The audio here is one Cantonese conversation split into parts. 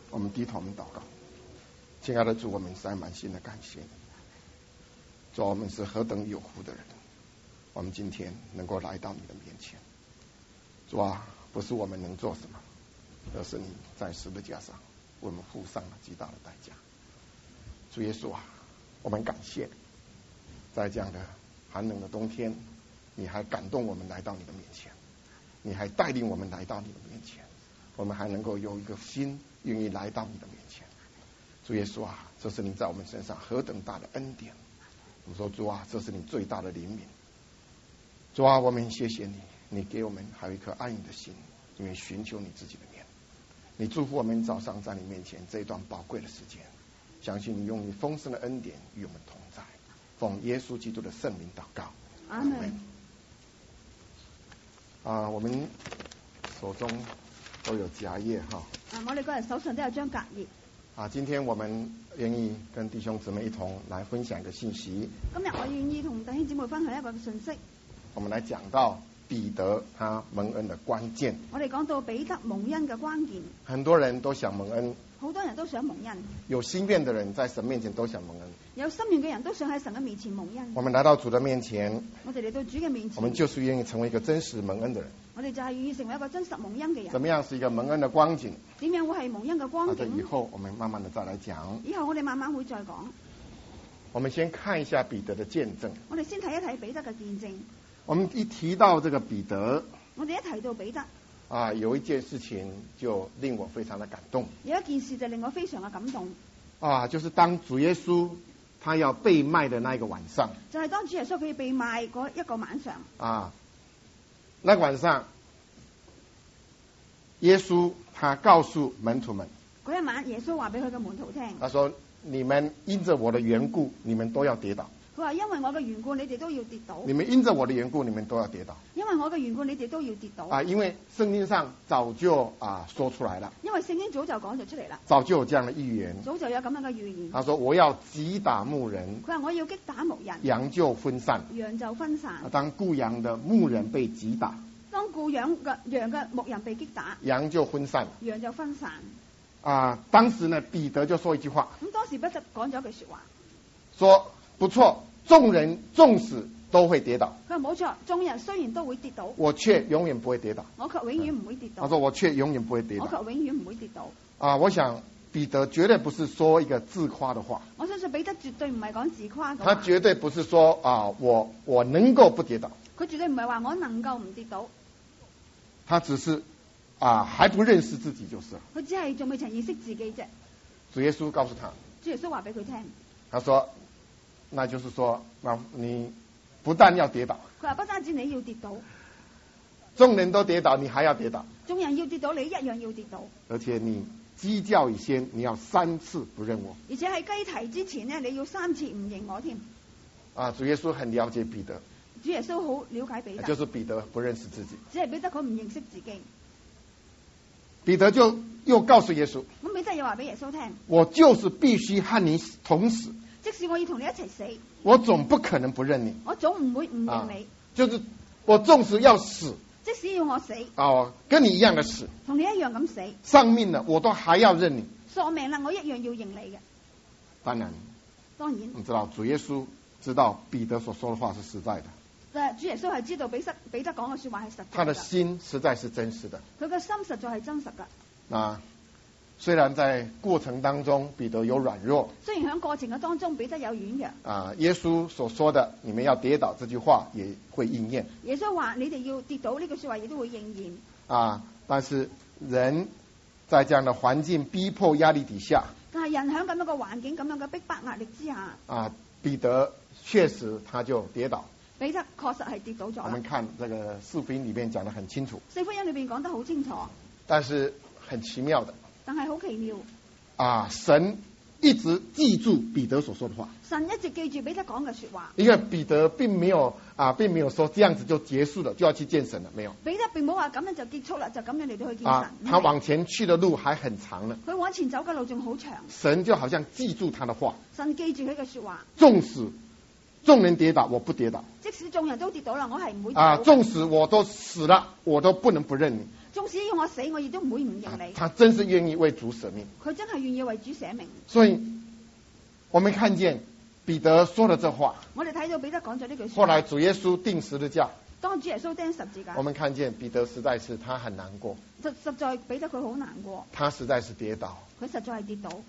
我们低头，我们祷告。亲爱的主，我们实在满心的感谢你。主，我们是何等有福的人，我们今天能够来到你的面前。主啊，不是我们能做什么，而是你在十字架上为我们付上了极大的代价。主耶稣啊，我们感谢你，在这样的寒冷的冬天，你还感动我们来到你的面前，你还带领我们来到你的面前，我们还能够有一个心愿意来到你的面前。主耶稣啊，这是你在我们身上何等大的恩典。我们说主啊，这是你最大的怜悯。主啊，我们谢谢你，你给我们还有一颗爱你的心，因为寻求你自己的面。你祝福我们早上在你面前这一段宝贵的时间，相信你用你丰盛的恩典与我们同在。奉耶稣基督的圣名祷告， 阿门。 我们手中都有夹页哈。 我哋嗰日手上都有張隔頁。 今天我们愿意跟弟兄姊妹一同来分享一个信息。 今日我願意同弟兄姊妹分享一個信息。 我们来讲到彼得他蒙恩的關鍵。 我哋講到彼得蒙恩嘅關鍵。 很多人都想蒙恩。 好多人都想蒙恩。 有心願的人在神面前都想蒙恩。 有心願嘅人都想喺神嘅面前蒙恩。 我們來到主的面前。 我哋嚟到主嘅面前。 我們就是願意成為一個真實蒙恩的人。 我哋就係願意成為一個真實蒙恩嘅人。 怎麼樣是一個蒙恩的光景？ 點樣會係蒙恩嘅光景？ 以後我們慢慢的再來講。 以後我哋慢慢會再講。 我們先看一下彼得的見證。 我哋先睇一睇彼得嘅見證。 我們一提到這個彼得， 我哋一提到彼得， 有一件事情就令我非常的感動。 有一件事就令我非常嘅感動。 就是當主耶穌他要被賣的那一個晚上， 就係當主耶穌佢被賣嗰一個晚上。 那個晚上，耶穌他告訴門徒們， 嗰一晚耶穌話俾佢嘅門徒聽， 他說：你們因着我的緣故，你們都要跌倒。 佢話因為我嘅緣故，你哋都要跌倒。 你們因着我的緣故，你們都要跌倒。 因為我嘅緣故，你哋都要跌倒。 因為聖經上早就說出來了。 因為聖經早就講咗出嚟啦。 早就有這樣的預言。 早就有咁樣嘅預言。 他說：我要擊打牧人。 佢話我要擊打牧人。 羊就分散。 羊就分散。 當雇羊的牧人被擊打。 當雇羊嘅羊嘅牧人被擊打。 羊就分散。 羊就分散。 當時呢，彼得就說一句話。 咁當時彼得講咗一句說話。 說不錯。眾人縱使都會跌倒， 佢話冇錯，眾人雖然都會跌倒， 我卻永遠不會跌倒。 我卻永遠唔會跌倒。 他說我卻永遠不會跌倒。 我卻永遠唔會跌倒。 我想彼得絕對不是說一個自誇的話。 我相信彼得絕對唔係講自誇嘅話。 他絕對不是說我能夠不跌倒。 佢絕對唔係話我能夠唔跌倒。 他只是還不認識自己就是。 佢只係仲未曾認識自己啫。 主耶穌告訴他， 主耶穌話俾佢聽， 他說。那就是說，你不但要跌倒， 佢話不單止你要跌倒， 眾人都跌倒，你還要跌倒， 眾人要跌倒，你一樣要跌倒， 而且你雞叫以先，你要3次不認我， 而且喺雞啼之前呢，你要3次唔認我添。 主耶穌很了解彼得， 主耶穌好了解彼得， 就是彼得不認識自己， 只係彼得佢唔認識自己。 彼得就又告訴耶穌， 咁彼得又話俾耶穌聽， 我就是必須和你同死。 即使我要同你一齊死， 我總不可能不認你。 我總唔會唔認你。 就是我縱使要死， 即使要我死， 跟你一樣的死， 同你一樣咁死， 喪命了我都還要認你。 喪命啦，我一樣要認你嘅。 當然， 我們知道主耶穌知道彼得所說的話是實在的。 主耶穌係知道彼得講嘅說話係實在的。 他的心實在是真實的。 佢嘅心實在係真實㗎。 雖然在過程當中彼得有軟弱， 雖然喺過程嘅當中彼得有軟弱， 耶穌所說的你們要跌倒這句話也會應驗。 耶穌話你哋要跌倒呢句說話亦都會應驗。 但是人在這樣的環境逼迫壓力底下， 但係人喺咁樣嘅環境咁樣嘅逼迫壓力之下， 彼得確實他就跌倒。 彼得確實係跌倒咗。 我們看這個四福音裏面講得很清楚。 四福音裏邊講得好清楚。 但是很奇妙的。 但係好奇妙， 神一直記住彼得所說的話。 神一直記住彼得講嘅說話。 因為彼得並沒有說這樣子就結束了，就要去見神了，沒有。 彼得並冇話咁樣就結束啦，就咁樣嚟到去見神。 他往前去的路還很長呢。 佢往前走嘅路仲好長。 神就好像記住他的話。 神記住佢嘅說話。 縱使眾人跌倒，我不跌倒。 即使眾人都跌倒啦，我係唔會。 縱使我都死了，我都不能不認你。 縱使要我死，我亦都唔會唔認你。 他真是願意為主捨命。 佢真係願意為主捨命。 所以，我們看見彼得說了這話。 我哋睇到彼得講咗呢句說話。 後來主耶穌釘十字架。 當主耶穌釘十字架。 我們看見彼得實在是他很難過。 實在彼得佢好難過。 他實在是跌倒。 佢實在係跌倒。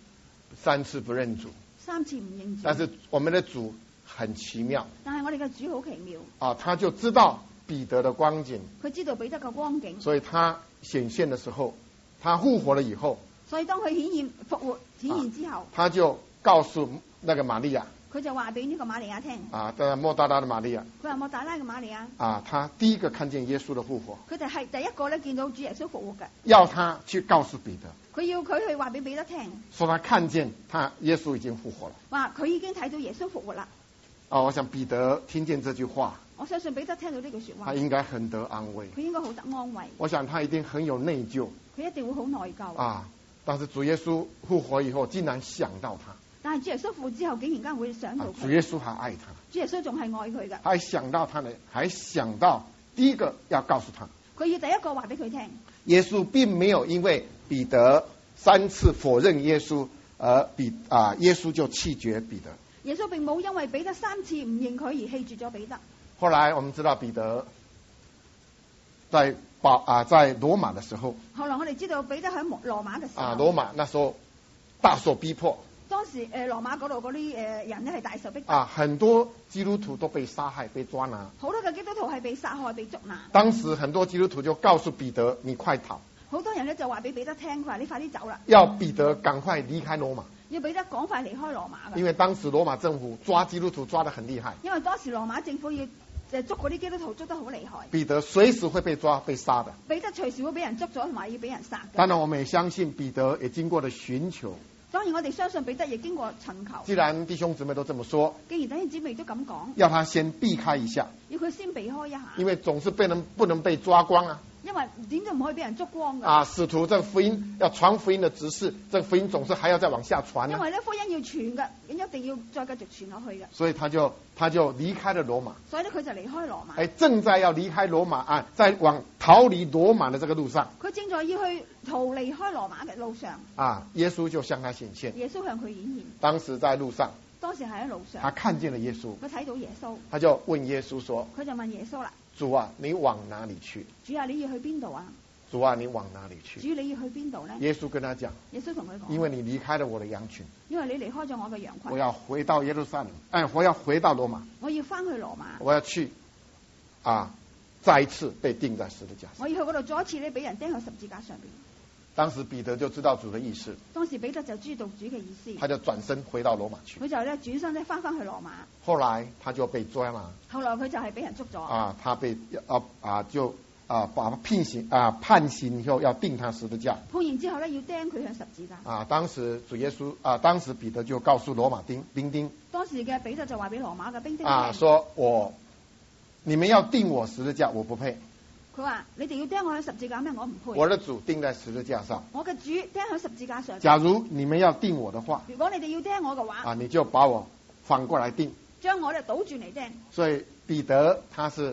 3次不認主。 3次唔認主。 但是我們的主很奇妙。 但係我哋嘅主好奇妙。 啊，他就知道彼得的光景。 佢知道彼得嘅光景。 所以他顯現的時候，他復活了以後。 所以當佢復活顯現之後， 他就告訴那個瑪利亞。 佢就話俾呢個瑪利亞聽。 啊，莫大拉的瑪利亞。 佢話莫大拉嘅瑪利亞。 啊，他第一個看見耶穌的復活。 佢哋係第一個咧見到主耶穌復活嘅。 要他去告訴彼得。 佢要佢去話俾彼得聽。 說他看見耶穌已經復活了。 話佢已經睇到耶穌復活啦。 啊，我想彼得聽見這句話。 我相信彼得聽到呢句說話。 他應該很得安慰。 佢應該好得安慰。 我想他一定很有內疚。 佢一定會好內疚。 啊，但是主耶穌復活以後，竟然想到他。 但係主耶穌復活之後，竟然間會想到佢。 主耶穌還愛他。 主耶穌仲係愛佢嘅。 還想到他呢，還想到第一個要告訴他。 佢要第一個話俾佢聽。 耶穌並沒有因為彼得3次否認耶穌，而耶穌就棄絕彼得。 耶穌並冇因為彼得3次唔認佢而棄絕咗彼得。 後來我們知道彼得在羅馬的時候。 後來我哋知道彼得喺羅馬嘅時候。 啊，羅馬那時候大受逼迫。 當時羅馬嗰度嗰啲人咧係大受逼迫。 啊，很多基督徒都被殺害、被抓拿。 好多嘅基督徒係被殺害、被捉拿。 當時很多基督徒就告訴彼得：你快逃！ 好多人咧就話俾彼得聽，佢話你快啲走啦。 要彼得趕快離開羅馬。 要彼得趕快離開羅馬。 因為當時羅馬政府抓基督徒抓得很厲害。 因為當時羅馬政府要捉嗰啲基督徒捉得好厲害。 彼得隨時會被抓、被殺的。 彼得隨時會俾人捉咗，同埋要俾人殺嘅。 當然，我們也相信彼得也經過了尋求。 當然，我哋相信彼得亦經過尋求。 既然弟兄姊妹都這麼說， 既然弟兄姊妹都咁講， 要他先避開一下。 要佢先避開一下。 因為總是不能被抓光啊。 因為點都唔可以俾人捉光㗎。 啊，使徒這個福音要傳福音的指示，這個福音總是還要再往下傳啊。 因為咧福音要傳嘅，咁一定要再繼續傳落去嘅。 所以他就離開了羅馬。 所以咧佢就離開羅馬。 正在要離開羅馬啊，在往逃離羅馬的這個路上。 佢正在要去逃離開羅馬嘅路上。 啊，耶穌就向他顯現。 耶穌向佢顯現。 當時在路上。 當時喺路上。 他看見了耶穌。 佢睇到耶穌。 他就問耶穌說： 佢就問耶穌啦， 主啊，你往哪裡去？ 主啊，你要去邊度啊？ 主啊，你往哪裡去？ 主，你要去邊度呢？ 耶穌跟他講： 耶穌同佢講， 因為你離開了我的羊群， 因為你離開咗我嘅羊群， 我要回到耶路撒冷，我要回到羅馬， 我要翻去羅馬， 我要去再一次被釘在十字架上， 我要去嗰度再一次咧俾人釘喺十字架上邊。 當時彼得就知道主的意思， 當時彼得就知道主嘅意思， 他就轉身回到羅馬去， 佢就咧轉身咧翻去羅馬。 後來他就被抓啦， 後來佢就係俾人捉咗， 他被把判刑以後要釘他十字架， 判刑之後咧要釘佢向十字架。 當時主耶穌當時彼得就告訴羅馬兵丁， 當時嘅彼得就話俾羅馬嘅兵丁說你們要釘我十字架，我不配。 佢話你哋要釘我喺十字架咩？我唔配。 我的主釘在十字架上， 我嘅主釘喺十字架上。 假如你們要釘我的話， 如果你哋要釘我嘅話， 你就把我反過來釘， 將我哋倒轉嚟釘。 所以彼得他是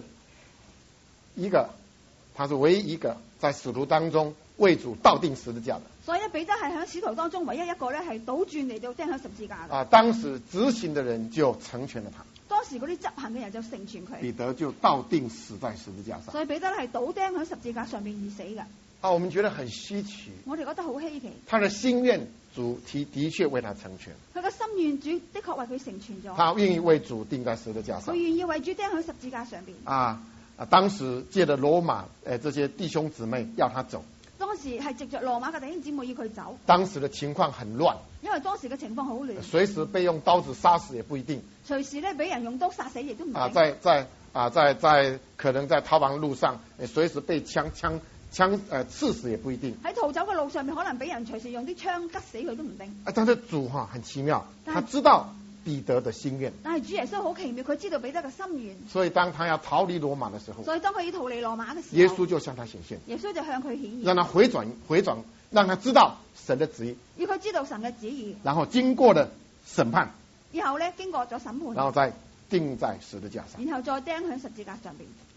唯一一個在使徒當中為主倒釘十字架的。 所以咧，彼得係喺使徒當中唯一一個咧係倒轉嚟到釘喺十字架嘅。 當時執行的人就成全了他。 當時嗰啲執行嘅人就成全佢。 彼得就倒釘死在十字架上。 所以彼得係倒釘喺十字架上面而死嘅。 我們覺得很稀奇。 我哋覺得好稀奇。 他的心願主的確為他成全。 佢嘅心願主的確為佢成全咗。 他願意為主釘在十字架上。 佢願意為主釘喺十字架上邊。 當時借着羅馬這些弟兄姊妹要他走。 當時係藉着羅馬嘅弟兄姊妹要佢走。 當時的情況很亂， 因為當時嘅情況好亂， 隨時被用刀子殺死也不一定。 隨時咧俾人用刀殺死亦都唔定。 在可能在逃亡路上，隨時被槍刺死也不一定。 喺逃走嘅路上面，可能俾人隨時用啲槍吉死佢都唔定。 但是主很奇妙，他知道彼得的心願。 但係主耶穌好奇妙，佢知道彼得嘅心願。 所以當他要逃離羅馬的時候， 所以當佢要逃離羅馬嘅時候， 耶穌就向他顯現。 耶穌就向佢顯現， 讓他回轉，讓他知道神的旨意。 要佢知道神嘅旨意。 然後經過了審判， 以後咧經過咗審判， 然後再釘在十字架上， 然後再釘喺十字架上邊。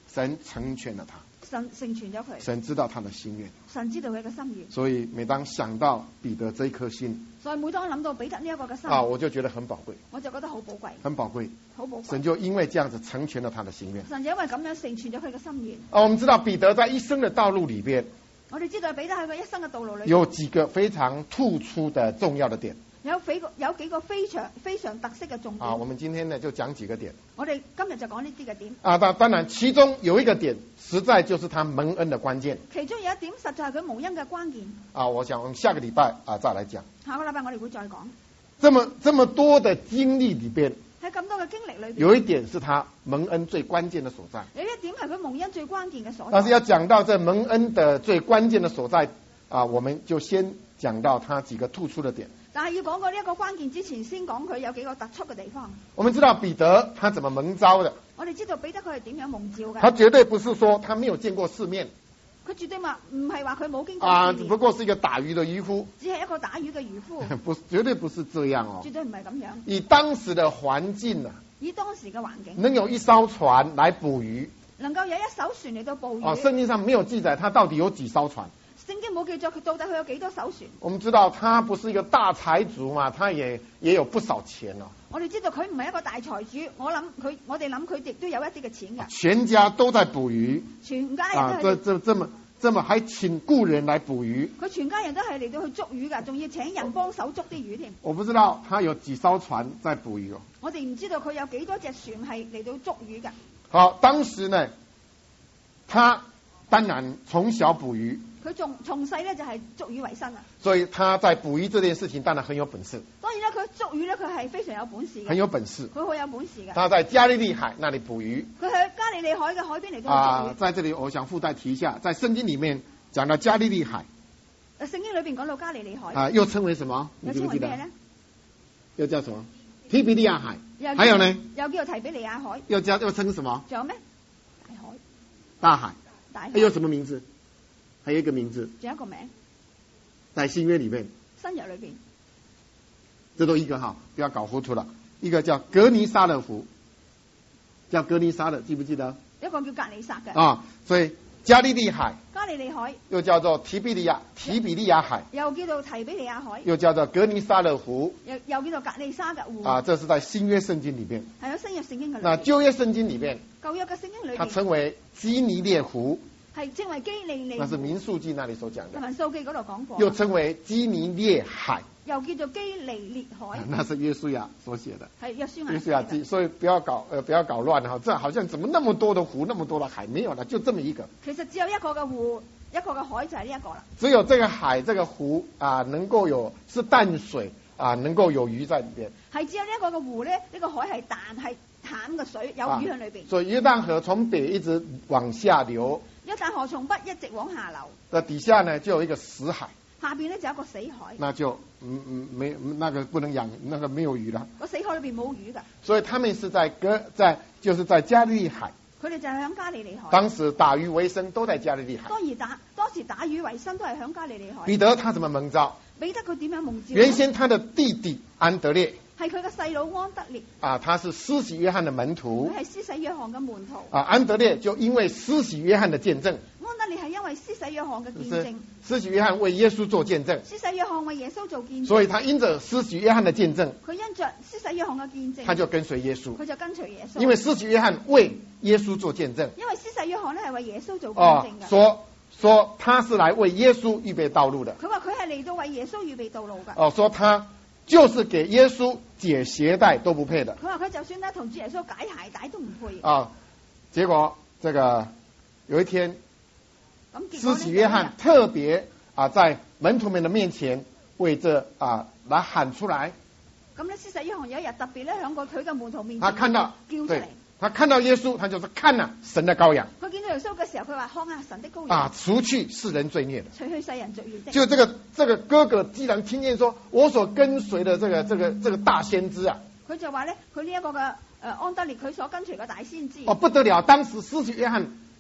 神成全了他。 神成全咗佢。 神知道他的心願。 神知道佢嘅心願。 所以每當想到彼得這一顆心， 所以每當諗到彼得呢一個嘅心， 我就覺得很寶貴。 我就覺得好寶貴。 很寶貴。 好寶貴。 神就因為這樣子成全了他的心願。 神就因為咁樣成全咗佢嘅心願。 我們知道彼得在一生的道路裏邊， 我哋知道彼得喺佢一生嘅道路裏邊有幾個非常突出的重要的點。 有幾個非常特色嘅重點。 我們今天呢就講幾個點。 我哋今日就講呢啲嘅點。 當然其中有一個點，實在就是他蒙恩的關鍵。 其中有一點實在係佢蒙恩嘅關鍵。 我想我們下個禮拜再來講。 下個禮拜我哋會再講。 這麼多的經歷裏邊， 喺咁多嘅經歷裏邊， 有一點是他蒙恩最關鍵的所在。 有一點係佢蒙恩最關鍵嘅所在。 但是要講到這蒙恩的最關鍵的所在，我們就先講到他幾個突出的點。 但係要講過呢一個關鍵之前，先講佢有幾個突出嘅地方。 我們知道彼得他怎麼蒙召的。 我哋知道彼得佢係點樣蒙召嘅。 他絕對不是說他沒有見過世面。 佢絕對唔係話佢冇經過世面。 不過是一個打魚的漁夫。 只係一個打魚嘅漁夫。 絕對不是這樣哦。 絕對唔係咁樣。 以當時的環境啊， 以當時嘅環境， 能有一艘船來捕魚， 能夠有一艘船嚟到捕魚。 聖經上沒有記載他到底有幾艘船。 聖經冇記載佢到底佢有幾多艘船。 我們知道他不是一個大財主嘛，他也有不少錢哦。我哋知道佢唔係一個大財主，我哋諗佢亦都有一啲嘅錢㗎。 全家都在捕魚。 全家人都係這麼還請僱人來捕魚。 佢全家人都係嚟到去捉魚㗎，仲要請人幫手捉啲魚添。 我不知道他有幾艘船在捕魚哦。 我哋唔知道佢有幾多隻船係嚟到捉魚㗎。 好，當時呢，他當然從小捕魚。 佢從細咧就係捉魚為生啊， 所以他在捕魚這件事情當然很有本事。 當然啦，佢捉魚咧，佢係非常有本事嘅。 很有本事。 佢好有本事嘅。 他在加利利海那裡捕魚。 佢喺加利利海嘅海邊嚟到捉魚。 在這裡我想附帶提一下，在聖經裡面講到加利利海。 聖經裏邊講到加利利海。 又稱為什麼？ 又稱為咩咧？ 又叫什麼？提比利亞海。還有呢？ 又叫做提比利亞海。 又稱什麼？ 仲有咩？大海。 大海。 大海。 還有什麼名字？還有一個名字， 仲有一個名， 在新約裏面， 新約裏邊， 這都一個哈，不要搞糊塗了。一個叫格尼撒勒湖，叫格尼撒勒，記不記得？ 一個叫格尼撒嘅。 所以加利利海， 加利利海， 又叫做提比利亞海， 又叫做提比利亞海， 又叫做格尼撒勒湖， 又叫做格尼撒嘅湖。 這是在新約聖經裏面。 係有新約聖經嘅。 那舊約聖經裏面， 舊約嘅聖經裏面， 它稱為基尼列湖。 係稱為基利利湖， 那是民數記那裡所講的。 民數記嗰度講過。 又稱為基尼列海， 又叫做基利列海。 那是約書亞所寫的。 係約書亞記，所以不要搞亂哈。這好像怎麼那麼多的湖，那麼多的海？沒有了，就這麼一個。 其實只有一個嘅湖，一個嘅海就係呢一個啦。 只有這個海，這個湖能夠是淡水能夠有魚在裡邊。 係只有呢一個嘅湖咧，呢個海係淡嘅水，有魚喺裏邊。 所以約旦河從北一直往下流。 約旦河從北一直往下流。 那底下呢就有一個死海。 下邊咧就有一個死海。 那就沒那個不能養，那個沒有魚啦。 個死海裏邊冇魚噶。 所以他們是就是在加利利海。 佢哋就係響加利利海。 當時打魚為生都在加利利海。 當時打魚為生都係響加利利海。 彼得他怎麼蒙召？ 彼得佢點樣蒙召？ 原先他的弟弟安德烈。 係佢嘅細佬安德烈。 他是施洗約翰的門徒。 佢係施洗約翰嘅門徒。 安德烈就因為施洗約翰的見證。 安德烈係因為施洗約翰嘅見證。 施洗約翰為耶穌做見證。 施洗約翰為耶穌做見證。 所以他因着施洗約翰的見證。 佢因着施洗約翰嘅見證。 他就跟隨耶穌。 佢就跟隨耶穌。 因為施洗約翰為耶穌做見證。 因為施洗約翰咧係為耶穌做見證嘅。 說他是來為耶穌預備道路的。 佢話佢係嚟到為耶穌預備道路嘅。 說他就是給耶穌解鞋帶都不配的。 佢話佢就算咧同主耶穌解鞋帶都唔配。 結果這個有一天，施洗約翰特別在門徒們的面前為這來喊出來。 咁咧，施洗約翰有一日特別咧響佢嘅門徒面前， 他看到叫出嚟。 他看到耶穌，他就是看了神的羔羊。 佢見到耶穌嘅時候，佢話看下神的羔羊。 除去世人罪孽的。 除去世人罪孽的。 就這個哥哥既然聽見說，我所跟隨的這個大先知啊， 佢就話咧，佢呢一個嘅安德烈，佢所跟隨嘅大先知。 不得了！當時施洗約翰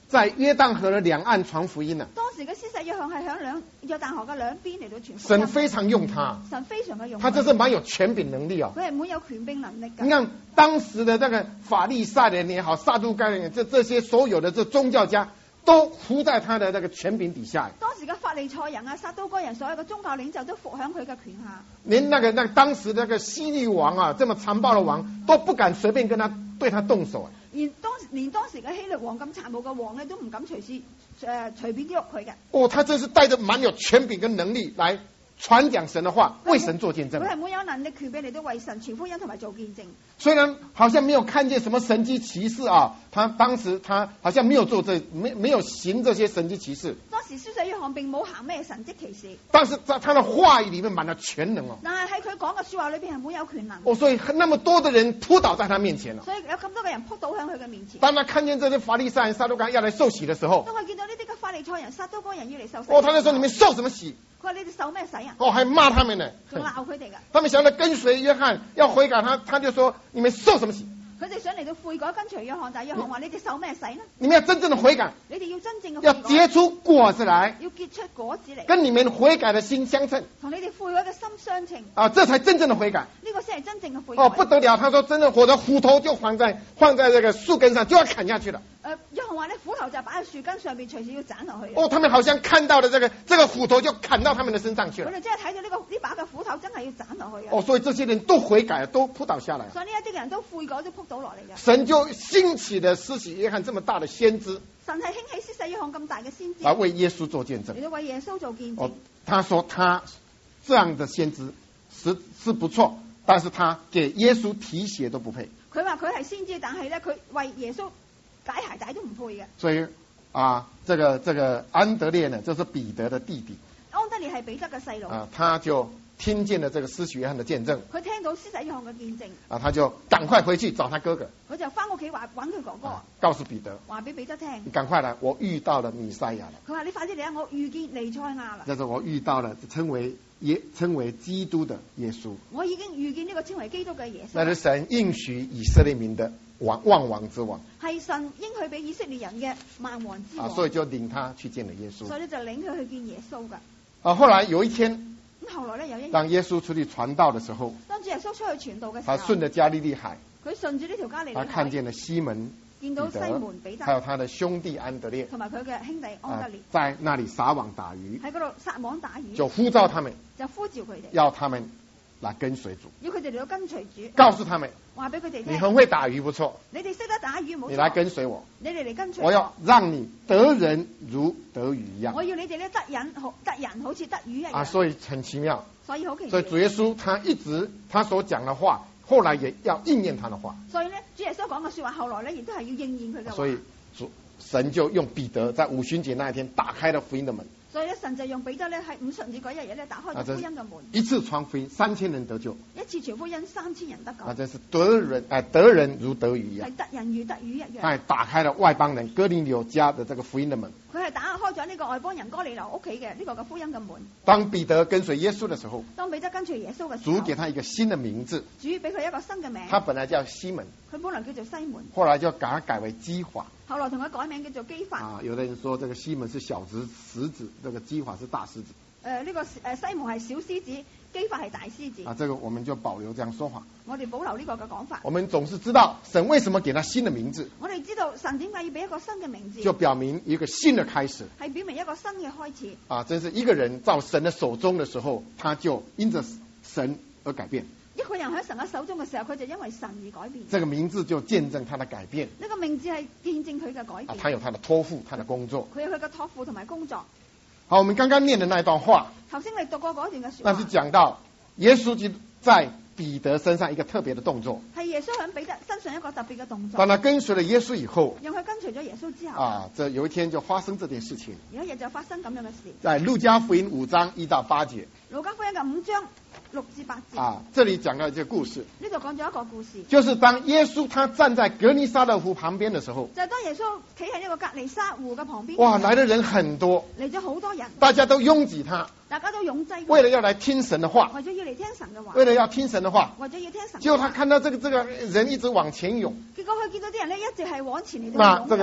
在約旦河的兩岸傳福音啊。 當時嘅施洗約翰係響約旦河嘅兩邊嚟到傳福音。 神非常用他， 神非常嘅用他真是蠻有權柄能力哦。 佢係滿有權柄能力㗎。 你看當時的那個法利賽人也好，撒都該人，這些所有的這宗教家都服在他的那個權柄底下。 當時嘅法利賽人啊、撒都該人所有嘅宗教領袖都服響佢嘅權下。 連那個當時那個希律王啊，這麼殘暴的王都不敢隨便對他動手啊。 連當時嘅希律王咁殘暴嘅王咧，都唔敢隨便喐佢嘅。 哦，他真是帶着蠻有權柄跟能力來傳講神的話，為神做見證。 佢係滿有能力權柄嚟到為神傳福音同埋做見證。 雖然好像沒有看見什麼神蹟奇事啊，當時他好像沒有沒有行這些神蹟奇事。 當時施洗約翰並冇行咩神蹟奇事， 但是在他的話語裏面滿了全能哦。 但係喺佢講嘅說話裏邊係滿有權能。 哦，所以那麼多的人撲倒在他面前了。 所以有咁多嘅人撲倒喺佢嘅面前。 當他看見這些法利賽人、撒都該人要來受洗的時候， 當佢見到呢啲嘅法利賽人、撒都該人要嚟受洗， 哦，他就說：你們受什麼洗？ 佢話：你哋受咩洗啊？ 哦，還罵他們呢， 仲鬧佢哋㗎。 他們想要跟隨約翰，要悔改他就說：你們受什麼洗？ 佢哋想嚟到悔改跟隨約翰，但係約翰話：你哋受咩洗呢？ 你們要真正的悔改， 你哋要真正嘅要結出果子來， 要結出果子嚟， 跟你們悔改的心相稱， 同你哋悔改嘅心相稱。 啊，這才真正的悔改。 呢個先係真正嘅悔改。 哦，不得了！他說：真的，我的斧頭就放在這個樹根上，就要砍下去了。 約翰話咧，斧頭就擺喺樹根上邊，隨時要斬落去。 哦，他們好像看到了這個斧頭就砍到他們的身上去了。 佢哋真係睇到呢把嘅斧頭真係要斬落去嘅。 哦，所以這些人都悔改，都撲倒下來。 所以呢一啲嘅人都悔改，都撲倒落嚟嘅。 神就興起的施洗約翰這麼大的先知。 神係興起施洗約翰咁大嘅先知， 來為耶穌做見證。 嚟到為耶穌做見證。 哦，他說他這樣的先知是不錯，但是他給耶穌提鞋都不配。 佢話佢係先知，但係咧佢為耶穌解鞋帶都唔配嘅。 所以啊，這個安德烈呢，就是彼得的弟弟。 安德烈係彼得嘅細路。 啊，他就聽見了這個施洗約翰的見證。 佢聽到施洗約翰嘅見證。 啊，他就趕快回去找他哥哥。 佢就翻屋企話揾佢哥哥。 告訴彼得。 話俾彼得聽。 你趕快來，我遇到了彌賽亞了。 佢話你快啲嚟啊！我遇見彌賽亞啦。 就是我遇到了稱為基督的耶穌。 我已經遇見呢個稱為基督嘅耶穌。 那是神應許以色列民的萬王之王。 係神應許俾以色列人嘅萬王之王。 啊，所以就領他去見了耶穌。 所以就領佢去見耶穌噶。 啊，後來有一天。 咁後來咧有一日。 當耶穌出去傳道的時候。 當主耶穌出去傳道嘅時候。 他順着加利利海。 佢順住呢條加利利海。 他看見了西門。 見到西門彼得， 還有他的兄弟安德烈， 同埋佢嘅兄弟安德烈， 在那裡撒網打魚， 喺嗰度撒網打魚， 就呼召他們， 就呼召佢哋， 要他們來跟隨主， 要佢哋嚟到跟隨主， 告訴他們， 話俾佢哋聽， 你很會打魚不錯， 你哋識得打魚冇錯， 你來跟隨我， 你哋嚟跟隨我要讓你得人如得魚一樣， 我要你哋咧得人好似得魚一樣， 啊，所以很奇妙， 所以好奇妙， 所以主耶穌他所講的話。後來也要應驗他的話， 所以呢，主耶穌講嘅說話，後來呢亦都係要應驗佢嘅話。 所以神就用彼得在五旬節那一天打開了福音的門。 所以咧，神就用彼得咧喺五旬節嗰一日咧打開咗福音嘅門。 一次傳福音，3000人得救。 一次傳福音，3000人得救。 啊，真是得人如得魚一樣。 係得人如得魚一樣。 係打開了外邦人哥尼流家的這個福音的門。 佢係打開咗呢個外邦人哥尼流屋企嘅呢個嘅福音嘅門。 當彼得跟隨耶穌的時候， 當彼得跟隨耶穌嘅時候， 主給他一個新的名字。 主俾佢一個新嘅名。 他本來叫西門。 佢本來叫做西門。 後來就改為基法。 後來同佢改名叫做基法。 啊，有的人說這個西門是小石子，這個基法是大獅子。 呢個西門係小獅子，基法係大獅子。 啊，這個我們就保留這樣說法。 我哋保留呢個嘅講法。 我們總是知道神為什麼給他新的名字。 我哋知道神點解要俾一個新嘅名字， 就表明一個新的開始。 係表明一個新嘅開始。 啊，真是一個人到神的手中的時候，他就因着神而改變。 一個人喺神嘅手中嘅時候，佢就因為神而改變。 這個名字就見證他的改變。 呢個名字係見證佢嘅改變。 啊，他有他的託付，他的工作。 佢有佢嘅託付同埋工作。 好，我們剛剛念的那一段話， 頭先你讀過嗰段嘅說話， 那是講到耶穌就在彼得身上一個特別的動作。 係耶穌喺彼得身上一個特別嘅動作。 當他跟隨了耶穌以後， 讓佢跟隨咗耶穌之後， 啊，這有一天就發生這件事情。 有一日就發生咁樣嘅事。 在路加福音5章1到8節。 路加福音嘅5章6至8節。 啊，這裡講到一個故事。 呢度講咗一個故事。 就是當耶穌他站在格尼撒勒湖旁邊的時候， 就係當耶穌企喺呢個格尼撒湖嘅旁邊。 哇，來的人很多。 嚟咗好多人。 大家都擁擠他。 大家都擁擠。 為了要來聽神的話。 為咗要嚟聽神嘅話。 為了要聽神的話。 為咗要聽神。 結果他看到這個人一直往前湧。 結果佢見到啲人咧一直係往前嚟。 那這個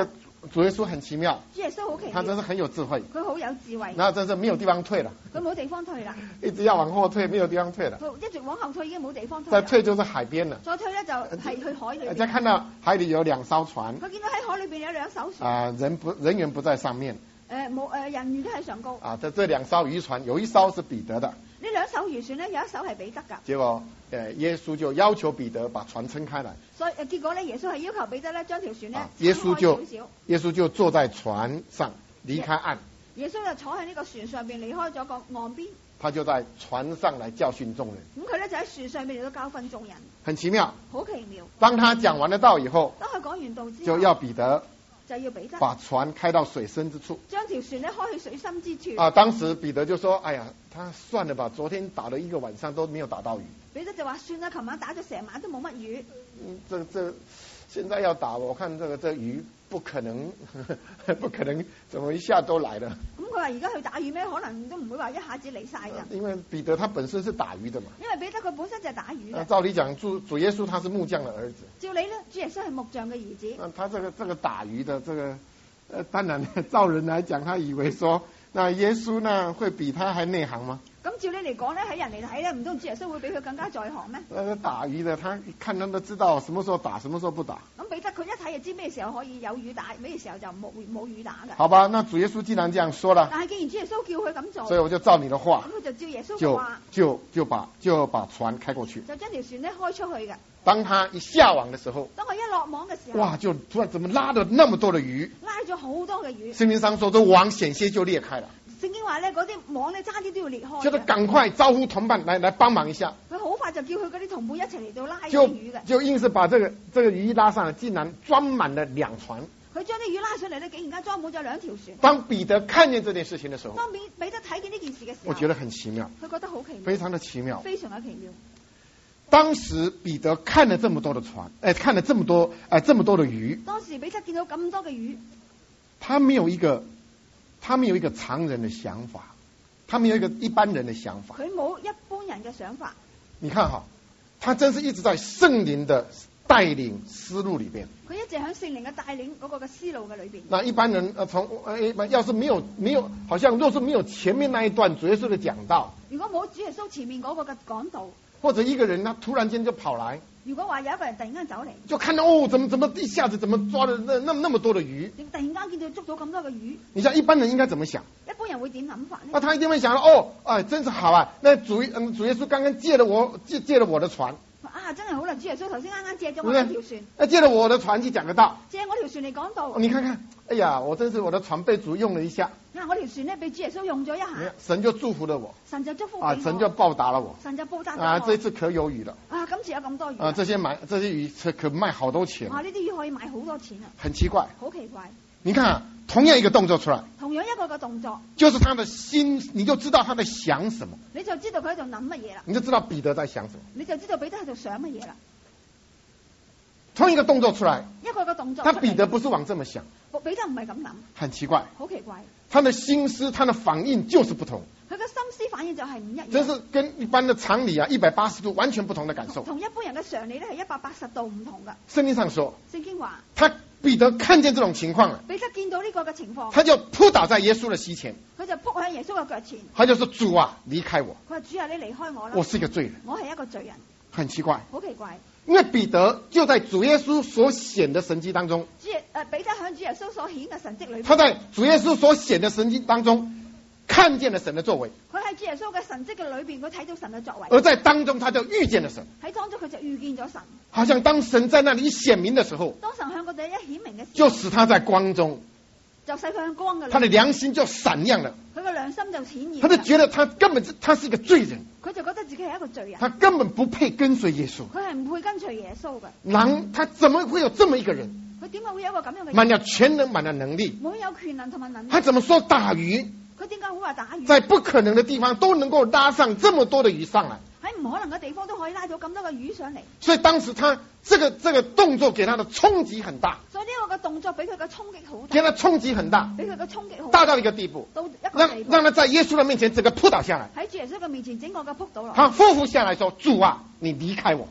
主耶稣很奇妙， 主耶穌好奇妙， 他真是很有智慧， 佢好有智慧， 然後真是沒有地方退了， 佢冇地方退啦， 一直要往後退，沒有地方退了。 佢一直往後退已經冇地方退啦， 再退就是海邊了。 再退咧就係去海裏邊。 大家看到海裡有2艘船， 佢見到喺海裏邊有2艘船， 人員不在上面。 人員都喺上高。 這2艘漁船，有一艘是彼得的。 呢2艘漁船咧，有一艘係彼得㗎。 結果耶穌就要求彼得把船撐開來。 所以結果咧，耶穌係要求彼得咧將條船咧耶穌就坐在船上離開岸。 耶穌就坐喺呢個船上邊離開咗個岸邊。 他就在船上來教訓眾人。 咁佢咧就喺船上邊嚟到教訓眾人。 很奇妙。 好奇妙。 當他講完了道以後， 當佢講完道之後， 就要彼得。 就要彼得把船開到水深之處， 將條船咧開去水深之處。 當時彼得就說：哎呀，他算了吧，昨天打了一個晚上都沒有打到魚。 彼得就話：算啦，琴晚打咗成晚都冇乜魚。 這現在要打，我看這魚不可能，怎麼一下都來了？ 咁佢話：而家去打魚咩？可能都唔會話一下子嚟晒㗎。 因為彼得他本身是打魚的嘛。 因為彼得佢本身就係打魚嘅。 照理講，主耶穌他是木匠的兒子。 照理咧，主耶穌係木匠嘅兒子。 他這個打魚的當然照人來講，他以為說，那耶穌呢會比他還內行嗎？ 咁照你嚟講咧，喺人嚟睇咧，唔通主耶穌會比佢更加在行咩？ 打魚的，他一看他都知道什麼時候打，什麼時候不打。 咁彼得佢一睇就知咩時候可以有魚打，咩時候就冇魚打嘅。 好吧，那主耶穌既然這樣說了， 但係既然主耶穌叫佢咁做， 所以我就照你的話， 咁佢就照耶穌嘅話， 就把船開過去， 就將條船咧開出去嘅。 當他一下網的時候， 當佢一落網嘅時候， 哇，就突然怎麼拉了那麼多的魚？ 拉咗好多嘅魚。 聖經上說，這網險些就裂開了。 聖經話咧，嗰啲網咧差啲都要裂開。 叫他趕快招呼同伴來幫忙一下。 佢好快就叫佢嗰啲同伴一齊嚟到拉啲魚嘅。 就硬是把這個魚拉上來，竟然裝滿了2船。 佢將啲魚拉上嚟咧，竟然間裝滿咗2條船。 當彼得看見這件事情的時候， 當彼得睇見呢件事嘅時候， 我覺得很奇妙。 佢覺得好奇妙， 非常的奇妙， 非常的奇妙。 當時彼得看了這麼多的船，看了這麼多的魚。 當時彼得見到咁多嘅魚， 他沒有一個常人的想法，他沒有一個一般人的想法。 佢冇一般人嘅想法。 你看哈，他真是一直在聖靈的帶領思路裏邊。 佢一直喺聖靈嘅帶領嗰個嘅思路嘅裏邊。 那一般人要是沒有，好像若是沒有前面那一段主耶穌的講道， 如果冇主耶穌前面嗰個嘅講道， 或者一個人他突然間就跑來， 如果話有一個人突然間走嚟， 就看到怎麼一下子怎麼抓了那麼多的魚， 突然間見到捉到咁多嘅魚， 你像一般人應該怎麼想？ 一般人會點諗法呢？ 那他一定會想真是好啊！那主耶穌剛剛借了我的船。 真係好啦！主耶穌頭先啱啱借咗我條船， 借了我的船去講個道， 借我條船嚟講道。 你看看，哎呀，我真是我的船被主用了一下。 我條船呢被主耶穌用咗一下， 神就祝福了我， 神就祝福我， 神就報答了我， 神就報答咗我。 這次可有魚了。 今次有咁多魚。 這些魚可賣好多錢。 呢啲魚可以賣好多錢啊！ 很奇怪， 好奇怪。 你看，同樣一個動作出來， 同樣一個嘅動作， 就是他的心，你就知道他在想什麼， 你就知道佢喺度諗乜嘢啦， 你就知道彼得在想什麼， 你就知道彼得喺度想乜嘢啦。 同一個動作出來， 一個動作， 他彼得不是往這麼想， 彼得唔係咁諗， 很奇怪， 好奇怪， 他的心思，他的反應就是不同， 佢嘅心思反應就係唔一樣， 這是跟一般的常理180度完全不同的感受， 同一般人嘅常理咧係180度唔同噶。 聖經上說， 聖經話， 彼得看見這種情況了， 彼得見到呢個嘅情況， 他就撲倒在耶穌的膝前， 佢就撲喺耶穌嘅腳前， 他就說：主啊，離開我， 佢話主啊，你離開我啦， 我是一個罪人， 我係一個罪人， 很奇怪， 好奇怪。 因為彼得就在主耶穌所顯的神蹟當中， 彼得喺主耶穌所顯嘅神蹟裏面， 他在主耶穌所顯的神蹟當中看見了神的作為， 佢喺主耶穌嘅神蹟嘅裏邊，佢睇到神嘅作為， 而在當中他就遇見了神， 喺當中佢就遇見咗神， 好像當神在那裏顯明的時候， 當神向嗰度一顯明嘅時候， 就使他在光中， 就使佢向光嘅， 他的良心就閃亮了， 佢嘅良心就顯現， 他就覺得他是一個罪人， 佢就覺得自己係一個罪人， 他根本不配跟隨耶穌， 佢係唔配跟隨耶穌嘅， 他怎麼會有這麼一個人？ 佢點解會有一個咁樣嘅人？ 滿了全能，滿了能力， 滿有權能同埋能力， 他怎麼說打魚？ 佢點解會話打魚？ 在不可能的地方都能夠拉上這麼多的魚上來， 喺唔可能嘅地方都可以拉到咁多嘅魚上嚟。 所以當時他這個動作給他的衝擊很大， 所以呢個嘅動作俾佢嘅衝擊好大， 給他衝擊很大， 俾佢嘅衝擊好大到一個地步，讓他在耶穌的面前整個撲倒下來， 喺主耶穌嘅面前整個嘅撲倒落， 他俯伏下來說：主啊，你離開我。 佢俯伏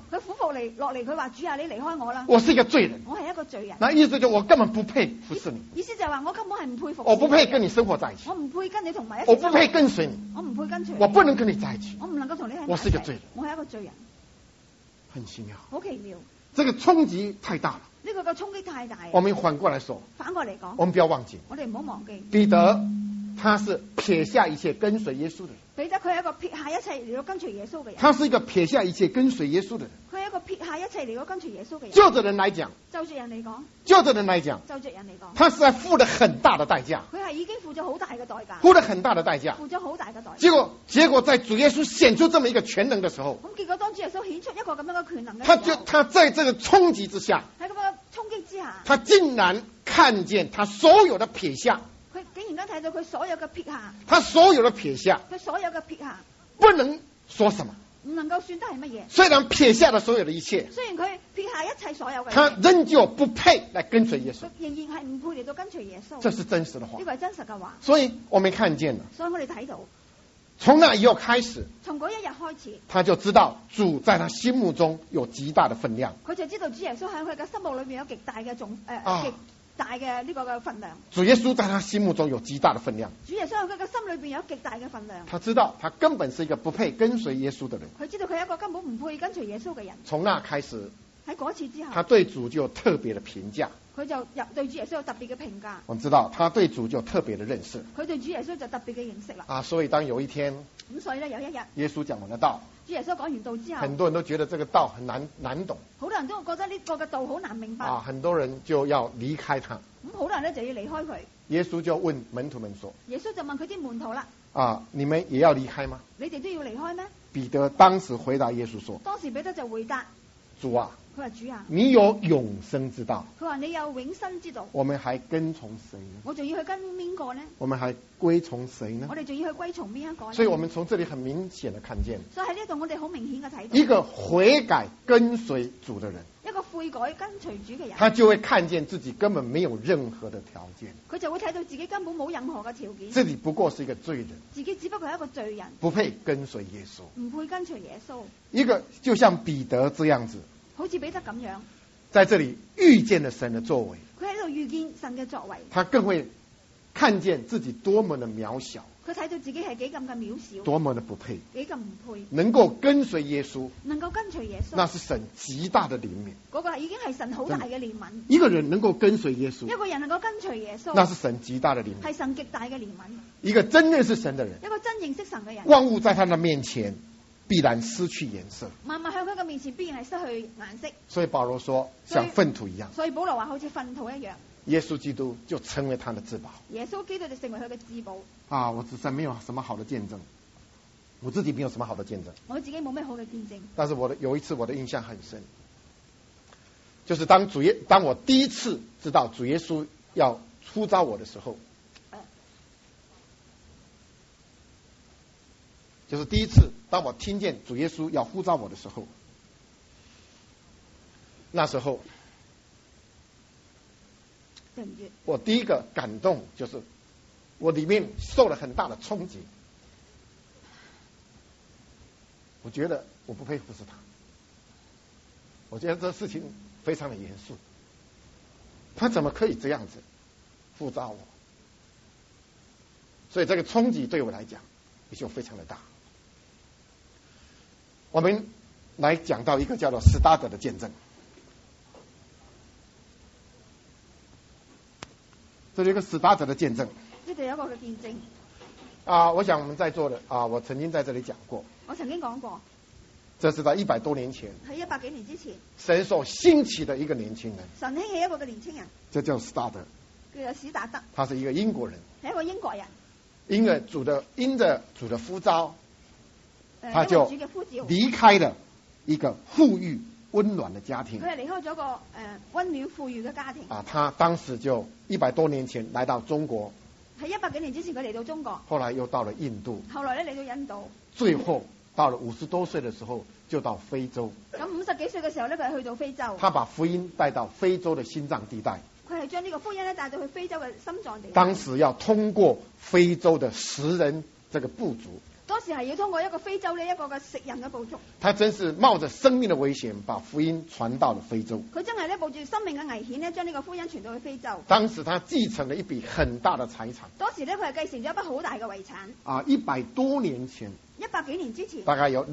落嚟，佢話主啊，你離開我啦， 我是一個罪人。 我係一個罪人。 那意思就我根本不配服侍你， 意思就係話我根本係唔配服侍你， 我不配跟你生活在一起， 我唔配跟你同埋一齊， 我不配跟隨你， 我唔配跟隨你， 我不能跟你在一起。 我唔能夠同你喺埋一齊， 我是一個罪人， 我係一個罪人， 很奇妙， 好奇妙， 這個衝擊太大了。 呢個嘅衝擊太大。 我們反過來說， 反過嚟講， 我們不要忘記， 我哋唔好忘記， 彼得他是撇下一切跟隨耶穌的人， 彼得佢係一個撇下一切嚟到跟隨耶穌嘅人， 他是一個撇下一切跟隨耶穌的人。 佢係一個撇下一切嚟到跟隨耶穌嘅人。 就着人來講， 就着人嚟講， 就着人來講， 就着人嚟講， 他是在付了很大的代價， 佢係已經付咗好大嘅代價， 付了很大的代價。 付咗好大嘅代價。 結果在主耶穌顯出這麼一個權能的時候， 咁結果當主耶穌顯出一個咁樣嘅權能嘅他時候， 他在這個衝擊之下， 喺咁樣嘅衝擊之下， 他竟然看見他所有的撇下， 佢竟然間睇到佢所有嘅撇下， 他所有的撇下佢所有嘅撇下不能說什麼。 唔能夠算得係乜嘢。 雖然撇下了所有的一切， 雖然佢撇下一切所有嘅嘢， 他仍舊不配來跟隨耶穌佢。仍然係唔配嚟到跟隨耶穌。 這是真實的話呢。個係真實嘅話。 所以我們看見了， 所以我哋睇到， 從那以後開始， 從嗰一日開始， 他就知道主在他心目中有極大的分量。 佢就知道主耶穌喺佢嘅心目裏面有極大嘅極大嘅呢個嘅分量。 主耶穌在他心目中有極大的分量。 主耶穌喺佢嘅心裏邊有極大嘅分量。 他知道他根本是一個不配跟隨耶穌的人。 佢知道佢係一個根本唔配跟隨耶穌嘅人。 從那開始， 喺嗰次之後， 他對主就有特別的評價。 佢就對主耶穌有特別嘅評價。 我們知道他對主就有特別的認識。 佢對主耶穌就特別嘅認識啦。 啊，所以當有一天， 咁所以咧有一日， 耶穌講完了道， 主耶穌講完道之後， 很多人都覺得這個道很難懂。 好多人都覺得呢個嘅道好難明白。 啊，很多人就要離開他。 咁好多人咧就要離開佢。 耶穌就問門徒們說： 耶穌就問佢啲門徒啦： 啊，你們也要離開嗎？ 你哋都要離開咩？ 彼得當時回答耶穌說： 當時彼得就回答主啊， 佢話：主啊， 你有永生之道， 佢話你有永生之道， 我們還跟從誰呢？ 我仲要去跟邊個呢？ 我們還歸從誰呢我？哋仲要去歸從邊一個呢？ 所以我們從這裡很明顯的看見， 所以喺呢度我哋好明顯嘅睇到一個悔改跟隨主的人， 一個悔改跟隨主嘅人， 他就會看見自己根本沒有任何的條件， 佢就會睇到自己根本冇任何嘅條件， 自己不過是一個罪人， 自己只不過係一個罪人， 不配跟隨耶穌。 唔配跟隨耶穌， 一個就像彼得這樣子， 好似彼得咁樣， 在這裡遇見了神的作為， 佢喺度遇見神嘅作為， 他更會看見自己多麼的渺小， 佢睇到自己係幾咁嘅渺小， 多麼的不配， 幾咁唔配， 能夠跟隨耶穌， 能夠跟隨耶穌， 那是神極大的憐憫。 嗰個係已經係神好大嘅憐憫。 一個人能夠跟隨耶穌一，個人能夠跟隨耶穌， 那是神極大的憐憫。 係神極大嘅憐憫。 一個真認識神的人， 一個真認識神嘅人， 萬物在他的面前必然失去顏色。 萬物向佢嘅面前必然係失去顏色。 所以保羅說，像糞土一樣， 所以保羅話好似糞土一樣， 耶穌基督就成為他的至寶。 耶穌基督就成為佢嘅至寶。 啊，我自身沒有什麼好的見證，我自己沒有什麼好的見證， 我自己冇咩好嘅見證。 但是有一次我的印象很深，就是當我第一次知道主耶穌要呼召我的時候，就是第一次當我聽見主耶穌要呼召我的時候，那時候對唔住， 我第一個感動就是我裏面受了很大的衝擊，我覺得我不配服侍他，我覺得這事情非常的嚴肅，他怎麼可以這樣子呼召我？所以這個衝擊對我來講也就非常的大。我們來講到一個叫做史達德的見證。這是一個史達德的見證。 呢度有一個嘅見證。 啊，我想我們在座的啊，我曾經在這裡講過。 我曾經講過。 這是在100多年前。 喺100幾年之前。 神所興起的一個年輕人。 神興起一個嘅年輕人。 這叫史達德。 叫做史達德。 他是一個英國人。 係一個英國人。 因着主的呼召，他就離開了一個富裕溫暖的家庭。 佢係離開咗個溫暖富裕嘅家庭。 啊，他當時就100多年前來到中國。 喺100幾年之前佢嚟到中國。 後來又到了印度。 後來咧嚟到印度。 最後到了50多歲的時候，就到非洲。 咁50幾歲嘅時候咧，佢係去到非洲。 他把福音帶到非洲的心臟地帶。 佢係將呢個福音咧帶到去非洲嘅心臟地帶。 當時要通過非洲的食人這個部族。 當時係要通過一個非洲呢一個嘅食人嘅部族。 他真是冒着生命的危險，把福音傳到了非洲。 佢真係咧冒住生命嘅危險咧，將呢個福音傳到去非洲。 當時他繼承了一筆很大的財產。 當時咧佢係繼承咗一筆好大嘅遺產。 100多年前， 100幾年之前， 大概有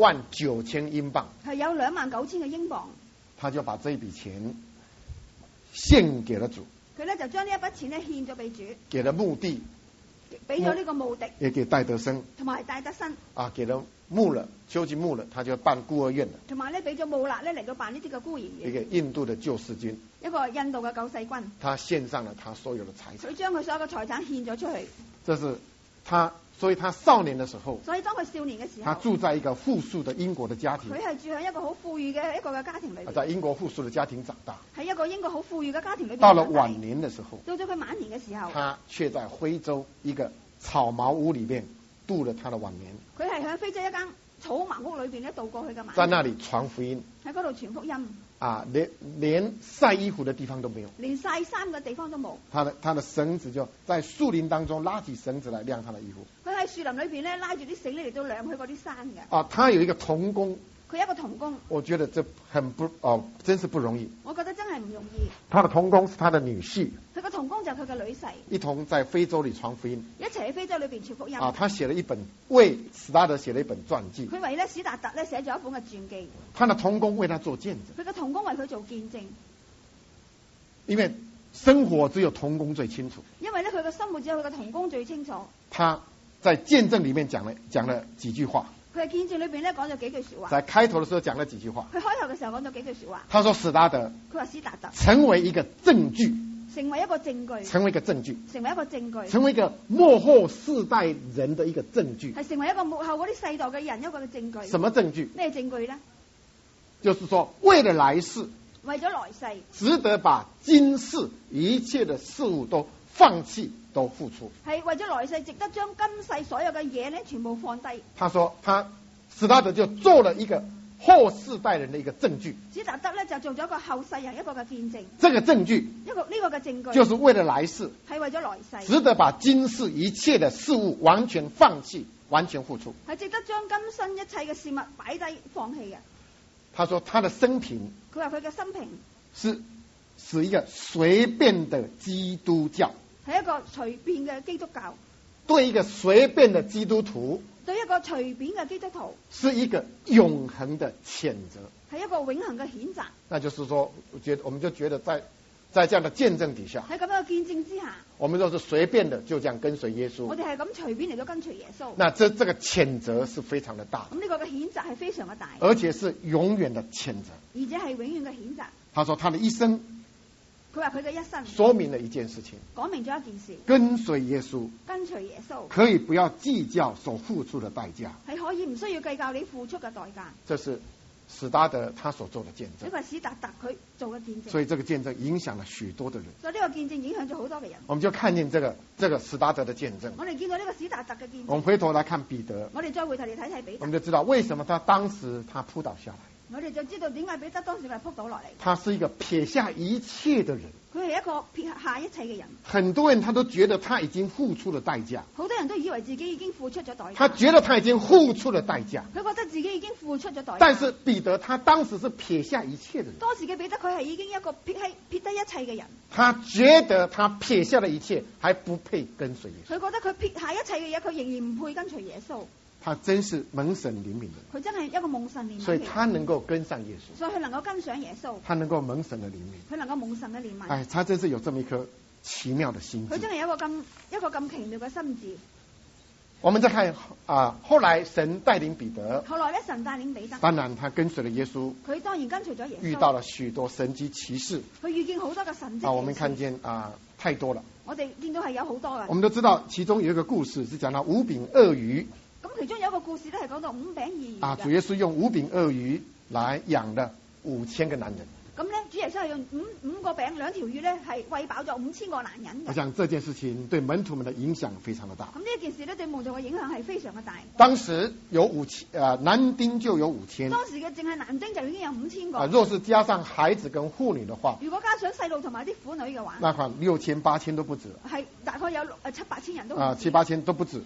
29000英鎊， 係有29000嘅英鎊。 他就把這筆錢獻給了主。 佢咧就將呢一筆錢咧獻咗俾主， 給了墓地， 俾咗呢個墓地， 也給戴德生， 同埋戴德生。 給了穆勒，丘吉穆勒，他就辦孤兒院了。 同埋咧俾咗穆勒咧嚟到辦呢啲嘅孤兒院。 一個印度的救世軍， 一個印度嘅救世軍。 他獻上了他所有的財產。 佢將佢所有嘅財產獻咗出去。 這是他，所以他少年的時候， 所以當佢少年嘅時候， 他住在一個富庶的英國的家庭。 佢係住喺一個好富裕嘅一個嘅家庭裏邊。 在英國富庶的家庭長大。 喺一個英國好富裕嘅家庭裏邊。 到了晚年的時候， 到咗佢晚年嘅時候， 他卻在非洲一個草茅屋裏面度了他的晚年。 佢係喺非洲一間草茅屋裏邊咧度過佢嘅晚年。 在那裏傳福音。 喺嗰度傳福音。 連曬衣服的地方都沒有， 連曬衫嘅地方都冇。 他的繩子就在樹林當中拉起繩子來晾他的衣服。 佢喺樹林裏邊咧拉住啲繩嚟到晾佢嗰啲衫嘅。 他有一個童工。 佢一個童工。 我覺得這真是不容易。 我覺得真係唔容易。 他的童工是他的女婿。 佢個童工就係佢嘅女婿。一同在非洲裏傳福音。 一齊喺非洲裏邊傳福音。 他寫了一本，為史達德寫了一本傳記。 佢為咧史達特咧寫咗一本嘅傳記。 他的童工為他做見證。 佢嘅童工為佢做見證。 因為生活只有童工最清楚。 因為咧佢嘅生活只有佢嘅童工最清楚。 他在見證裏面講了幾句話。 佢喺見證裏邊咧講咗幾句說話。 在開頭的時候講了幾句話。 佢開頭嘅時候講咗幾句說話。 他說史達德。 佢話史達特成為一個證據。 成為一個證據。 成為一個證據。 成為一個證據。 成為一個末後世代人的一個證據。 係成為一個末後嗰啲世代嘅人一個嘅證據。 什麼證據？ 咩證據咧？ 就是說，為了來世。 為咗來世。 值得把今世一切的事物都放棄。都付出， 係為咗來世，值得將今世所有嘅嘢咧，全部放低。 他說，史達德就做了一個後世代人的一個證據。 史達德咧就做咗一個後世人一個嘅見證。 這個證據， 呢個嘅證據， 就是為了來世， 係為咗來世， 值得把今世一切的事物完全放棄，完全付出， 係值得將今生一切嘅事物擺低放棄嘅。 他說，他的生平， 佢話佢嘅生平是一個隨便的基督教。 係一個隨便嘅基督教， 對一個隨便的基督徒， 對一個隨便嘅基督徒， 是一個永恆的譴責， 係一個永恆嘅譴責。 那就是說，我們就覺得在這樣的見證底下， 喺咁樣嘅見證之下， 我們都是隨便的就這樣跟隨耶穌。 我哋係咁隨便嚟到跟隨耶穌。 那這個譴責是非常的大。 咁呢個嘅譴責係非常嘅大， 而且是永遠的譴責。 而且係永遠嘅譴責。 他說他的一生。 佢話佢嘅一生說明了一件事情， 講明咗一件事， 跟隨耶穌， 跟隨耶穌可以不要計較所付出的代價， 係可以唔需要計較你付出嘅代價。 這是史達德他所做的見證， 呢個係史達特佢做嘅見證， 所以這個見證影響了許多的人。 所以呢個見證影響咗好多嘅人。 我們就看見這個史達德的見證。 我哋見到呢個史達特嘅見證。 我們回頭來看彼得， 我哋再回頭嚟睇睇彼得， 我們就知道為什麼他當時他撲倒下來。 我哋就知道點解彼得當時佢係撲倒落嚟。 他是一個撇下一切的人。 佢係一個撇下一切嘅人。 很多人他都覺得他已經付出了代價。 好多人都以為自己已經付出咗代價。 他覺得他已經付出了代價。 佢覺得自己已經付出咗代價。 但是彼得他當時是撇下一切的人。 當時嘅彼得佢係已經一個撇低一切嘅人。 他覺得他撇下了一切，還不配跟隨耶穌。 佢覺得佢撇下一切嘅嘢，佢仍然唔配跟隨耶穌。 他真是蒙神憐憫的， 佢真係一個蒙神憐憫， 所以他能夠跟上耶穌， 所以佢能夠跟上耶穌， 他能夠蒙神的憐憫， 佢能夠蒙神嘅憐憫。 哎，他真是有這麼一顆奇妙的心智。 佢真係有一個咁奇妙嘅心智。 我們再看後來神帶領彼得， 後來咧神帶領彼得， 當然他跟隨了耶穌， 佢當然跟隨咗耶穌， 遇到了許多神蹟奇事， 佢遇見好多嘅神蹟。 我們看見太多了， 我哋見到係有好多嘅。 我們都知道其中有一個故事是講到5餅2魚。 咁其中有一個故事咧，係講到5餅2魚。 主耶穌用5餅2魚來養了5000個男人。 咁咧，主耶穌係用五個餅2條魚咧，係餵飽咗5000個男人。 我想這件事情對門徒們的影響非常的大。 咁呢一件事咧，對門徒嘅影響係非常嘅大。 當時有男丁就有5000。 當時嘅淨係男丁就已經有5000個。 若是加上孩子跟婦女的話， 如果加上細路同埋啲婦女嘅話， 那可能6000、8000都不止。 係大概有7、8千人都。 7、8千都不止。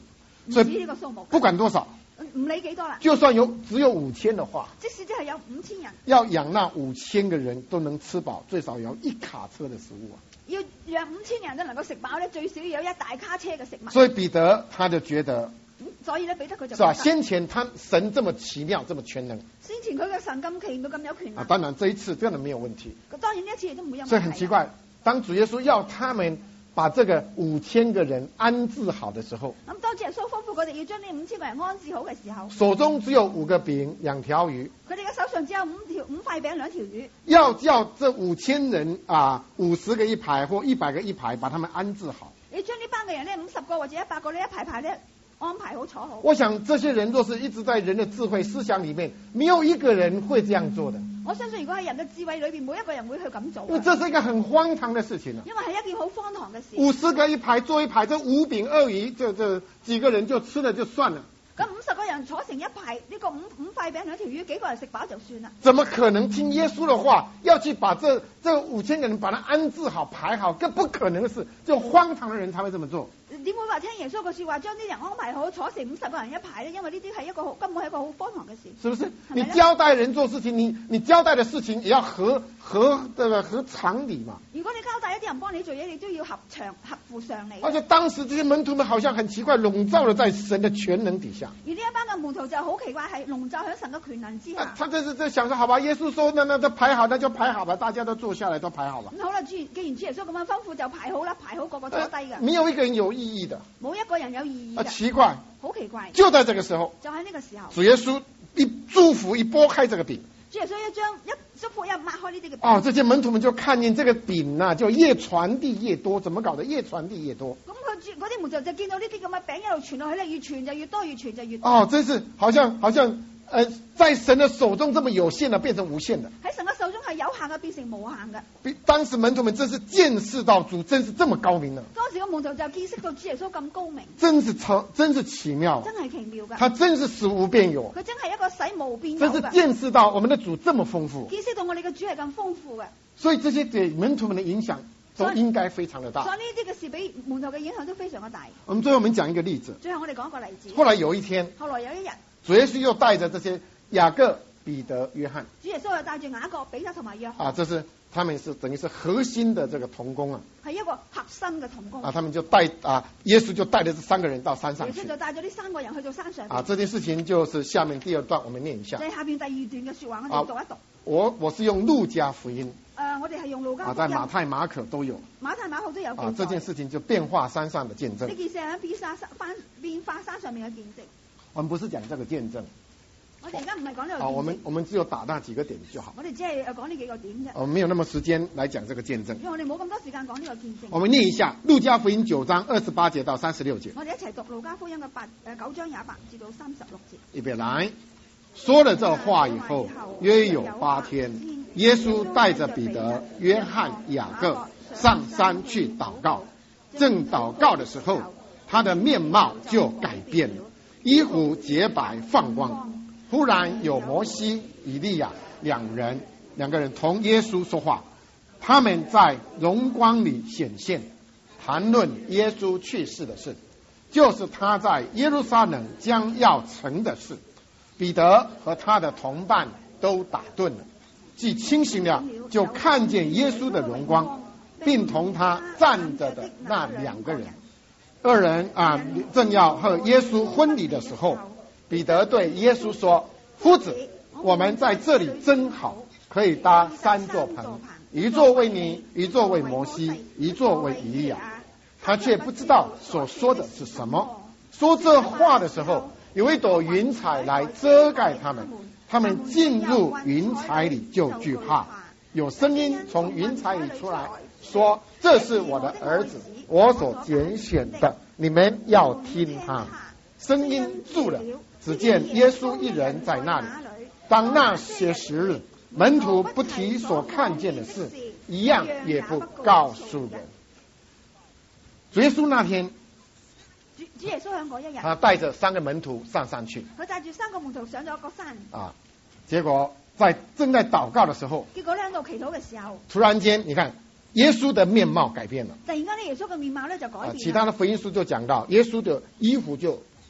唔止呢個數目， 不管多少， 唔理幾多啦， 就算只有5000的話， 即使只係有5000人， 要養那5000個人都能吃飽，最少要1卡車的食物啊！ 要讓5000人都能夠食飽咧，最少要有一大卡車嘅食物。 所以彼得他就覺得， 所以咧彼得佢就是吧？先前神這麼奇妙，這麼全能， 先前佢嘅神咁奇妙咁有權能啊，當然這一次真的沒有問題。 當然呢一次亦都唔會有問題。 所以很奇怪，當主耶穌要他們把這個5000個人安置好的時候， 咁當主耶穌吩咐佢哋要將呢5000個人安置好嘅時候， 手中只有5個餅2條魚， 佢哋嘅手上只有5塊餅2條魚， 要叫這5000人啊50個一排或100個一排，把他們安置好。 你將呢班嘅人咧50個或者100個呢一排排咧安排好坐好。 我想這些人若是一直在人的智慧思想裡面，沒有一個人會這樣做的。 我相信如果喺人嘅智慧裏邊，每一個人會去咁做。 因為這是一個很荒唐的事情啊！ 因為係一件好荒唐嘅事。 50個一排坐一排，這5餅2魚，這幾個人就吃了就算了。 咁50個人坐成一排，呢個五塊餅2條魚，幾個人食飽就算啦。 怎麼可能聽耶穌的話，要去把這5000個人把它安置好排好？更不可能的事，就荒唐的人才會這麼做。 點會話聽耶穌嘅說話，將啲人安排好，坐成50個人一排咧？因為呢啲係根本係一個好荒唐嘅事。 是不是？你交代人做事情，你交代的事情也要合常理嘛。 如果你交代一啲人幫你做嘢，你都要合乎常理。 而且當時這些門徒們好像很奇怪，籠罩了在神的全能底下。 而呢一班嘅門徒就好奇怪，係籠罩喺神嘅權能之下。 他這是在想說，好吧，耶穌說那排好，那就排好吧，大家都坐下來都排好吧。 好啦，既然主耶穌咁樣吩咐，就排好啦，排好個個坐低嘅。 沒有一個人有意義的， 冇一個人有意義嘅。 奇怪， 好奇怪。 就在這個時候， 就喺呢個時候， 主耶穌一祝福一撥開這個餅， 主耶穌一祝福一擘開呢啲嘅餅。 哦，這些門徒們就看見這個餅啊，就越傳遞越多，怎麼搞的？越傳遞越多。 咁嗰啲門徒就見到呢啲咁嘅餅一路傳落去咧，越傳就越多，越傳就越多。 哦，真是好像在神的手中這麼有限的，變成無限的。 喺神嘅手中係有限嘅，變成無限嘅。 當時門徒們真是見識到主真是這麼高明啊！ 當時嘅門徒就見識到主耶穌咁高明， 真是奇妙， 真係奇妙嘅。 他真是使無變有， 佢真係一個使無變有真是見識到我們的主這麼豐富， 見識到我哋嘅主係咁豐富嘅。 所以這些對門徒們的影響都應該非常的大。 所以呢啲嘅事俾門徒嘅影響都非常嘅大。 最後我們講一個例子。 最後我哋講一個例子。 後來有一天， 後來有一日， 主耶穌又帶着這些雅各、彼得、約翰。 主耶穌又帶住雅各、彼得同埋約翰。 這是他們是等於是核心的這個同工啊。 係一個核心嘅同工。 他們就耶穌就帶着這3個人到山上去。 耶穌就帶咗呢3個人去到山上。 這件事情就是下面第2段，我們念一下。 下邊第2段嘅說話，我哋讀一讀。 我是用路加福音。 我哋係用路加福音。 在馬太、馬可都有。 馬太、馬可都有記載。 這件事情就變化山上的見證。 呢件事係變化山上面嘅見證。 我們不是講這個見證。 我哋而家唔係講呢個見證。 我們只有打那幾個點就好。 我哋只係講呢幾個點啫。 我們沒有那麼時間來講這個見證。 因為我哋冇咁多時間講呢個見證。 我們念一下路加福音9章28節到36節。 我哋一齊讀路加福音嘅9章28至到36節。 預備來。說了這話以後，約有8天，耶穌帶着彼得、約翰、雅各上山去禱告。正禱告的時候，他的面貌就改變了，衣服潔白放光。忽然有摩西、以利亞兩個人同耶穌說話，他們在榮光裏顯現，談論耶穌去世的事，就是他在耶路撒冷將要成的事。彼得和他的同伴都打盹了，既清醒了，就看見耶穌的榮光，並同他站着的那2個人。2人正要和耶穌婚禮的時候，彼得對耶穌說：夫子，我們在這裡真好，可以搭3座棚，一座為你，一座為摩西，一座為以利亞。他卻不知道所說的是什麼。說這話的時候，有一朵雲彩來遮蓋他們，他們進入雲彩裡就懼怕。有聲音從雲彩裡出來說：這是我的兒子，我所揀選的，你們要聽他。聲音住了，只見耶穌一人在那裡。當那些時日，門徒不提所看見的事，一樣也不告訴人。主耶穌那天， 主耶穌喺嗰一日， 他帶着3個門徒上山去。 佢帶住3個門徒上咗一個山。 結果正在禱告的時候， 結果咧喺度祈禱嘅時候， 突然間，你看耶穌的面貌改變了。 突然間咧，耶穌嘅面貌咧就改變。 其他的福音書就講到，耶穌的衣服就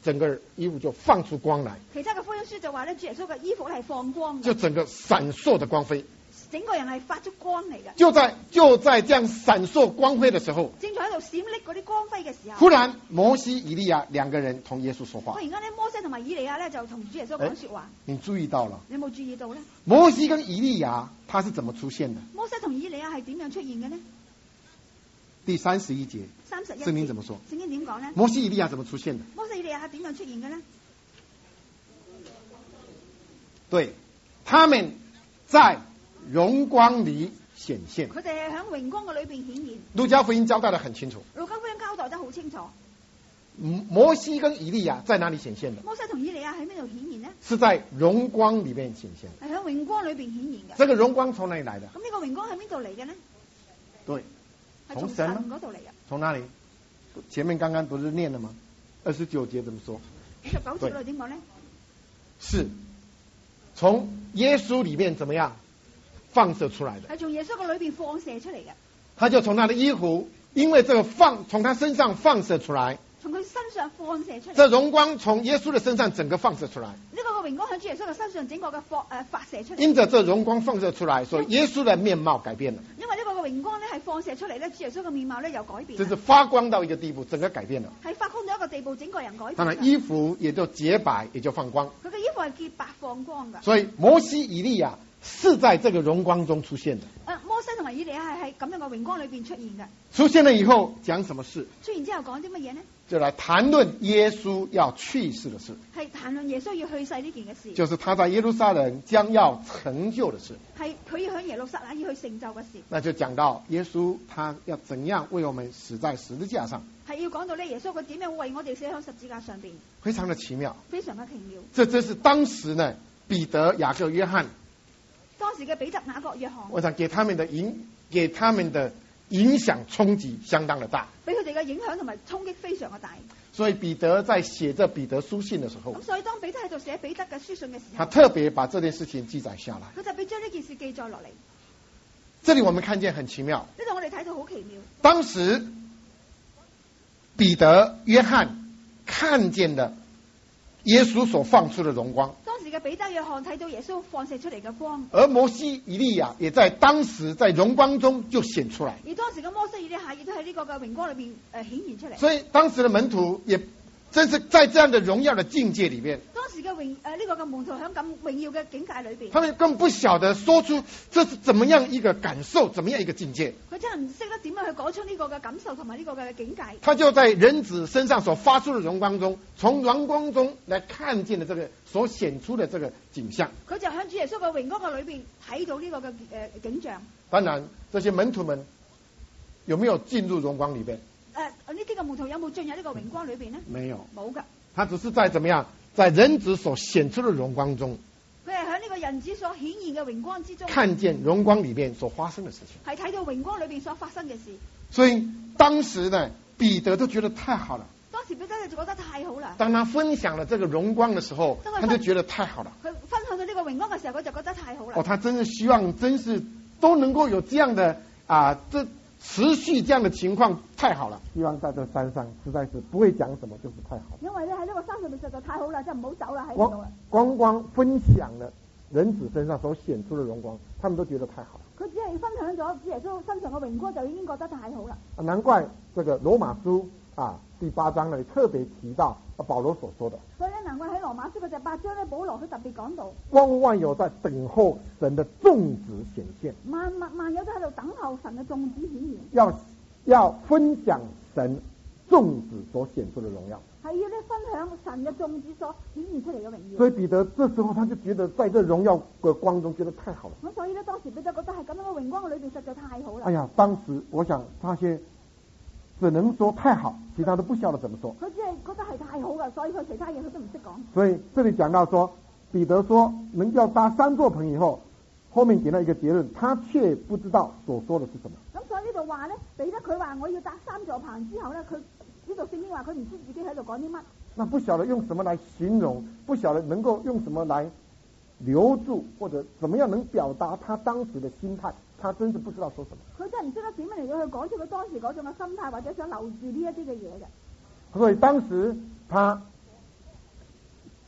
整个衣服就放出光来， 其他嘅福音書就話咧，主耶穌嘅衣服係放光嘅， 就整個閃爍的光輝。 整個人係發出光嚟嘅。 就在這樣閃爍光輝的時候， 正在喺度閃爍嗰啲光輝嘅時候， 忽然摩西、以利亞兩個人同耶穌說話。 忽然間咧，摩西同埋以利亞咧就同主耶穌講說話。 你注意到了？ 你有冇注意到咧？ 摩西跟以利亞他是怎麼出現的？ 摩西同以利亞係點樣出現嘅呢？ 第31節，聖經怎麼說？ 聖經點講呢？ 摩西、以利亞怎麼出現的？ 摩西、以利亞係點樣出現嘅呢？ 對，他們在榮光裏顯現。 佢哋係喺榮光嘅裏邊顯現。 路加福音交代得很清楚。 路加福音交代得好清楚。 摩西跟以利亞在哪裏顯現的？ 摩西同以利亞喺邊度顯現呢？ 是在榮光裏面顯現。 係喺榮光裏邊顯現嘅。 這個榮光從哪裏來的？ 咁呢個榮光喺邊度嚟嘅呢？ 對， 係從神嗰度嚟嘅。 從哪裏？前面剛剛不是念了嗎？29節怎麼說 ？29節裏點講呢？ 是從耶穌裏面怎麼樣放射出來的？ 係從耶穌嘅裏邊放射出嚟嘅。 他就從他的衣服，因為這個從他身上放射出來。 從佢身上放射出嚟， 這榮光從耶穌的身上整個放射出來。 呢個榮光喺主耶穌嘅身上整個嘅發射出嚟。 因着這榮光放射出來，所以耶穌的面貌改變了。 因為呢個嘅榮光咧係放射出嚟咧，主耶穌嘅面貌咧又改變。 就是發光到一個地步，整個改變了。 係發光到一個地步，整個人改變。 當然衣服也就潔白，也就放光。 佢嘅衣服係潔白放光㗎。 所以摩西、以利亞是在這個榮光中出現的。 摩西同埋以利亞係喺咁樣嘅榮光裏邊出現嘅。 出現了以後講什麼事？ 出現之後講啲乜嘢呢？ 就來談論耶穌要去世的事。 係談論耶穌要去世呢件嘅事。 就是他在耶路撒冷將要成就的事。 係佢要喺耶路撒冷要去成就嘅事。 那就講到耶穌他要怎樣為我們死在十字架上。 係要講到咧，耶穌佢點樣為我哋死喺十字架上邊。 非常的奇妙。 非常嘅奇妙。 這真是當時呢彼得、雅各、約翰。 當時嘅彼得、雅各、約翰。 我想給他們的影響衝擊相當的大， 俾佢哋嘅影響同埋衝擊非常嘅大。 所以彼得在寫這彼得書信的時候， 咁所以當彼得喺度寫彼得嘅書信嘅時候， 他特別把這件事情記載下來。 佢特別將呢件事記載落嚟。 這裡我們看見很奇妙。 呢度我哋睇到好奇妙。 當時彼得、約翰看見的耶穌所放出的榮光。 當時嘅彼得、約翰睇到耶穌放射出嚟嘅光， 而摩西、以利亞也在當時在榮光中就顯出來。 而當時嘅摩西、以利亞亦都喺呢個嘅榮光裏邊顯現出嚟。 所以當時的門徒也真是在這樣的榮耀的境界裡面。 當時嘅呢個嘅門徒喺咁榮耀嘅境界裏邊， 他們更不曉得說出這是怎麼樣一個感受，怎麼樣一個境界。 佢真係唔識得點樣去講出呢個嘅感受同埋呢個嘅境界。 他就在人子身上所發出的榮光中，從榮光中來看見的這個所顯出的這個景象。 佢就喺主耶穌嘅榮光嘅裏邊睇到呢個嘅景象。 當然，這些門徒們有沒有進入榮光裡邊？ 呢啲嘅門徒有冇進入呢個榮光裏邊呢？ 沒有， 冇噶。 他只是在怎麼樣，在人子所顯出的榮光中， 佢係喺呢個人子所顯現嘅榮光之中， 看見榮光裡面所發生的事情， 係睇到榮光裏邊所發生嘅事。 所以當時呢，彼得都覺得太好了。 當時彼得就覺得太好啦。 當他分享了這個榮光的時候，他就覺得太好了。 佢分享到呢個榮光嘅時候，佢就覺得太好啦。 他真是希望，真是都能夠有這樣的這持續這樣的情況，太好了。希望在這山上實在是不會講什麼，就是太好。 因為咧喺呢個山上面實在太好啦，即係唔好走啦，喺呢度啦。 光分享了人子身上所顯出的榮光，他們都覺得太好了。 佢只係分享咗主耶穌身上嘅榮光，就已經覺得太好啦。 難怪這個羅馬書第8章呢特別提到保羅所說的。 所以咧，難怪喺羅馬書嘅第8章咧，保羅佢特別講到， 萬有在等候神的眾子顯現。 萬有都喺度等候神嘅眾子顯現。 要分享神眾子所顯出的榮耀。 係要咧分享神嘅眾子所顯現出嚟嘅榮耀。 所以彼得這時候他就覺得，在這榮耀嘅光中，覺得太好了。 咁所以咧，當時彼得覺得係咁樣嘅榮光嘅裏邊，實在太好啦。 哎呀，當時我想那些只能說太好，其他都不曉得怎麼說。 佢只係覺得係太好噶，所以佢其他嘢佢都唔識講。 所以這裡講到說，彼得說能叫搭3座棚以後，後面給了一個結論，他卻不知道所說的是什麼。 咁所以呢度話咧，彼得佢話我要搭3座棚之後咧，佢呢度聖經話佢唔知自己喺度講啲乜。 那不曉得用什麼來形容，不曉得能夠用什麼來留住，或者怎麼樣能表達他當時的心態，他真是不知道說什麼。 佢真係唔識得點樣嚟到去講出佢當時嗰種嘅心態，或者想留住呢一啲嘅嘢嘅。 所以當時他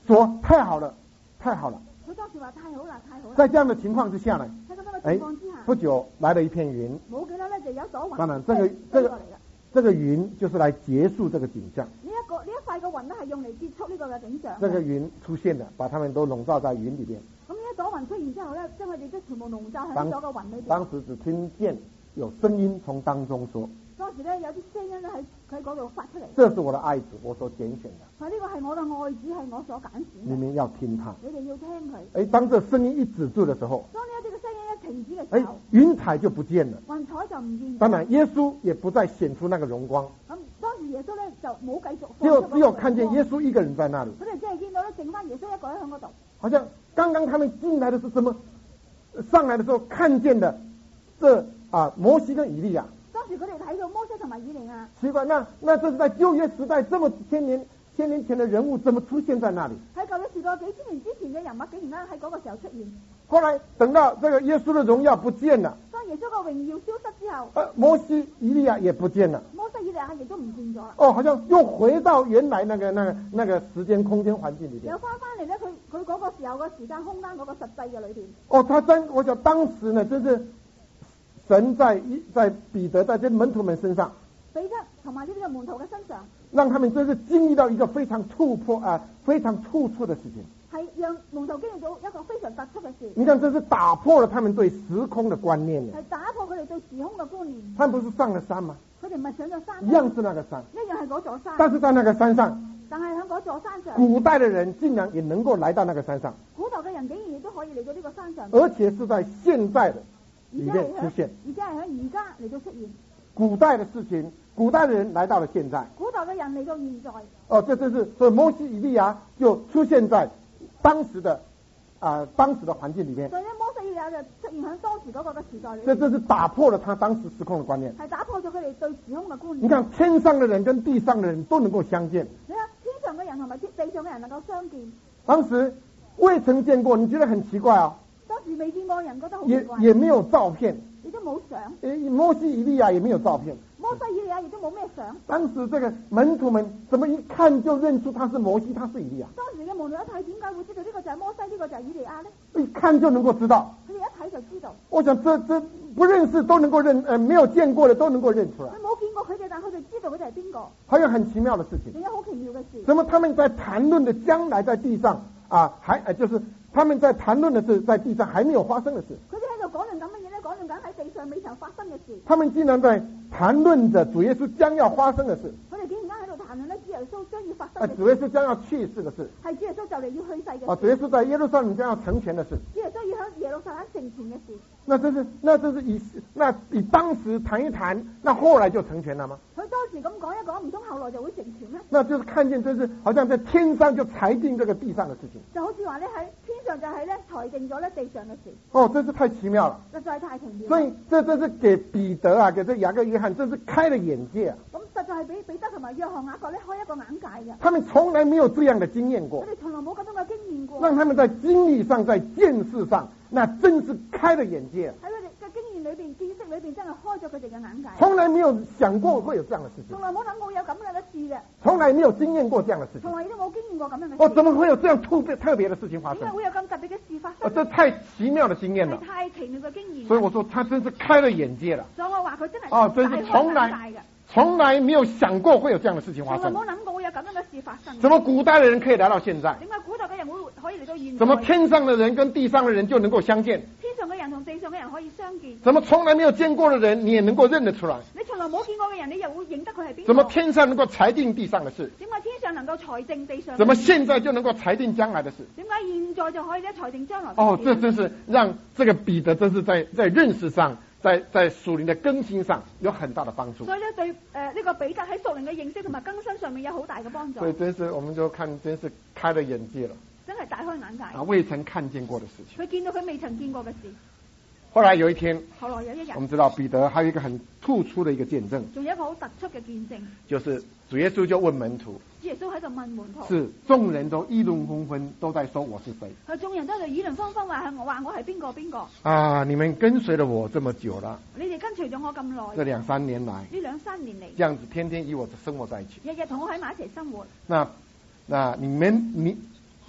说太好了，太好了。 佢當時話太好啦，太好啦。 在這樣的情況之下呢， 喺咁樣嘅情況之下， 不久來了一片雲。 冇幾多咧就有朵雲。 當然， 這個雲就是來結束這個景象。 呢一塊嘅雲咧係用嚟結束呢個嘅景象。 這個雲出現了，把他們都籠罩在雲裏邊。 咁呢一朵雲出現之後咧，將佢哋都全部籠罩喺咗個雲裏邊。 當時只聽見有聲音從當中說。 當時咧有啲聲音咧喺嗰度發出嚟。 這是我的愛子，我所揀選的。 佢呢個係我嘅愛子，係我所揀選。 你們要聽他。 你哋要聽佢。 當這聲音一止住的時候， 當呢一啲嘅聲音一停止嘅時候， 雲彩就不見了。 雲彩就唔見。 當然，耶穌也不再顯出那個榮光。 咁當時耶穌咧就冇繼續。 只有看見耶穌一個人在那裡。 佢哋只係見到咧，剩翻耶穌一個人喺嗰度。 好像剛剛他們進來的是什麼？上來的時候看見的摩西跟以利亞。 當時佢哋睇到摩西同埋以利亞。 奇怪，那這是在舊約時代這麼千年前的人物，怎麼出現在那裡？ 喺舊約時代幾千年之前嘅人物，竟然喺嗰個時候出現。 後來等到這個耶穌的榮耀不見了， 當耶穌嘅榮耀消失之後， 摩西、以利亞也不見了。 摩西、以利亞亦都唔見咗啦。 好像又回到原來那個時間空間環境裡邊。 又翻嚟咧，佢嗰個時候嘅時間空間嗰個實際嘅裏邊。 我想當時呢，真是神在彼得在這門徒們身上， 彼得同埋呢啲嘅門徒嘅身上， 讓他們真是經歷到一個非常突出的事情。 係讓門徒經歷到一個非常突出嘅事。 你看，這是打破了他們對時空的觀念。 係打破佢哋對時空嘅觀念。 他們不是上了山嗎？ 佢哋唔係上咗山。 一樣是那個山。 一樣係嗰座山。 但是在那個山上， 但係喺嗰座山上， 古代的人竟然也能夠來到那個山上。 古代嘅人竟然亦都可以嚟到呢個山上。 而且是在現在的裏面出現。 而且係喺而家嚟到出現。 古代的事情，古代的人來到了現在。 古代嘅人嚟到現在。 這真是，所以摩西、以利亞就出現在當時的環境裏面。 所以摩西、以利亞就出現喺當時嗰個嘅時代裏面。 這真是打破了他當時時空的觀念。 係打破咗佢哋對時空嘅觀念。 你看，天上的人跟地上的人都能夠相見。 你睇天上嘅人同埋地上嘅人能夠相見。 當時未曾見過，你覺得很奇怪啊？ 當時未見過人覺得好奇怪。 也沒有照片。 亦都冇相。 摩西、以利亞也沒有照片。 摩西、以利亞亦都冇咩相。 當時這個門徒們怎麼一看就認出他是摩西，他是以利亞？ 當時嘅門徒一睇，點解會知道呢個就係摩西，呢個就係以利亞呢？ 一看就能夠知道。 佢哋一睇就知道。 我想這不認識都能夠認，沒有見過的都能夠認出來。 佢冇見過佢哋，但佢哋知道佢哋係邊個。 還有很奇妙的事情。 仲有好奇妙嘅事。 怎麼他們在談論的將來在地上就是他們在談論的是在地上還沒有發生的事。 佢哋喺度講論緊乜嘢咧？講論緊喺地上未曾發生嘅事。 他們竟然在談論着主耶穌將要發生的事。 佢哋竟然喺度談論咧主耶穌將要發生嘅事。 主耶穌將要去世的事。 係主耶穌就嚟要去世嘅事。 主耶穌在耶路撒冷將要成全的事。 主耶穌要喺耶路撒冷成全嘅事。 那真是以當時談一談，那後來就成全了嗎？ 佢當時咁講一講，唔通後來就會成全咩？ 那就是看見，真是好像在天上就裁定這個地上的事情。 就好似話咧喺天上就係咧裁定咗咧地上嘅事。 真是太奇妙了。 實在太奇妙。 所以這真是給彼得啊，給這雅各約翰，真是開了眼界啊。 咁實在係俾彼得同埋約翰雅各咧開一個眼界嘅。 他們從來沒有這樣的經驗過。 佢哋從來冇咁樣嘅經驗過。 讓他們在經歷上，在見識上，那真是開了眼界。 喺佢哋嘅經驗裏邊、見識裏邊，真係開咗佢哋嘅眼界。 從來沒有想過會有這樣的事情。 從來冇諗過有咁樣嘅事嘅。 從來沒有經驗過這樣的事情。 從來都冇經驗過咁樣嘅事。 怎麼會有這樣特別的事情發生？ 點解會有咁特別嘅事發生？ 這太奇妙的經驗了。 係太奇妙嘅經驗。 所以我說，他真是開了眼界了。 所以我話佢真係真是從來沒有想過會有這樣的事情發生。 從來冇諗過會有咁樣嘅事發生。 怎麼古代的人可以來到現在？ 點解古代嘅人可以嚟到現在？ 怎麼天上的人跟地上的人就能夠相見？ 天上嘅人同地上嘅人可以相見。 怎麼從來沒有見過的人，你也能夠認得出來？ 你從來冇見過嘅人，你又會認得佢係邊個？ 怎麼天上能夠裁定地上的事？ 點解天上能夠裁定地上？ 怎麼現在就能夠裁定將來的事？ 點解現在就可以咧裁定將來？ 這真是讓這個彼得真是在認識上，在屬靈的更新上有很大的幫助。 所以咧對呢個彼得喺屬靈嘅認識同埋更新上面有好大嘅幫助。 所以真是我們就看真是開了眼界了。 真係大開眼界。 未曾看見過的事情。 佢見到佢未曾見過嘅事。 後來有一天， 後來有一日， 我們知道彼得還有一個很突出的一個見證， 仲有一個好突出嘅見證， 就是主耶穌就問門徒， 主耶穌喺度問門徒， 是眾人都議論紛紛，都在說我是誰？ 佢眾人都喺度議論紛紛，話我係邊個？ 你們跟隨了我這麼久了， 你哋跟隨咗我咁耐， 這2-3年來， 呢2-3年嚟， 這樣子天天與我生活在一起， 日日同我喺埋一齊生活。 那你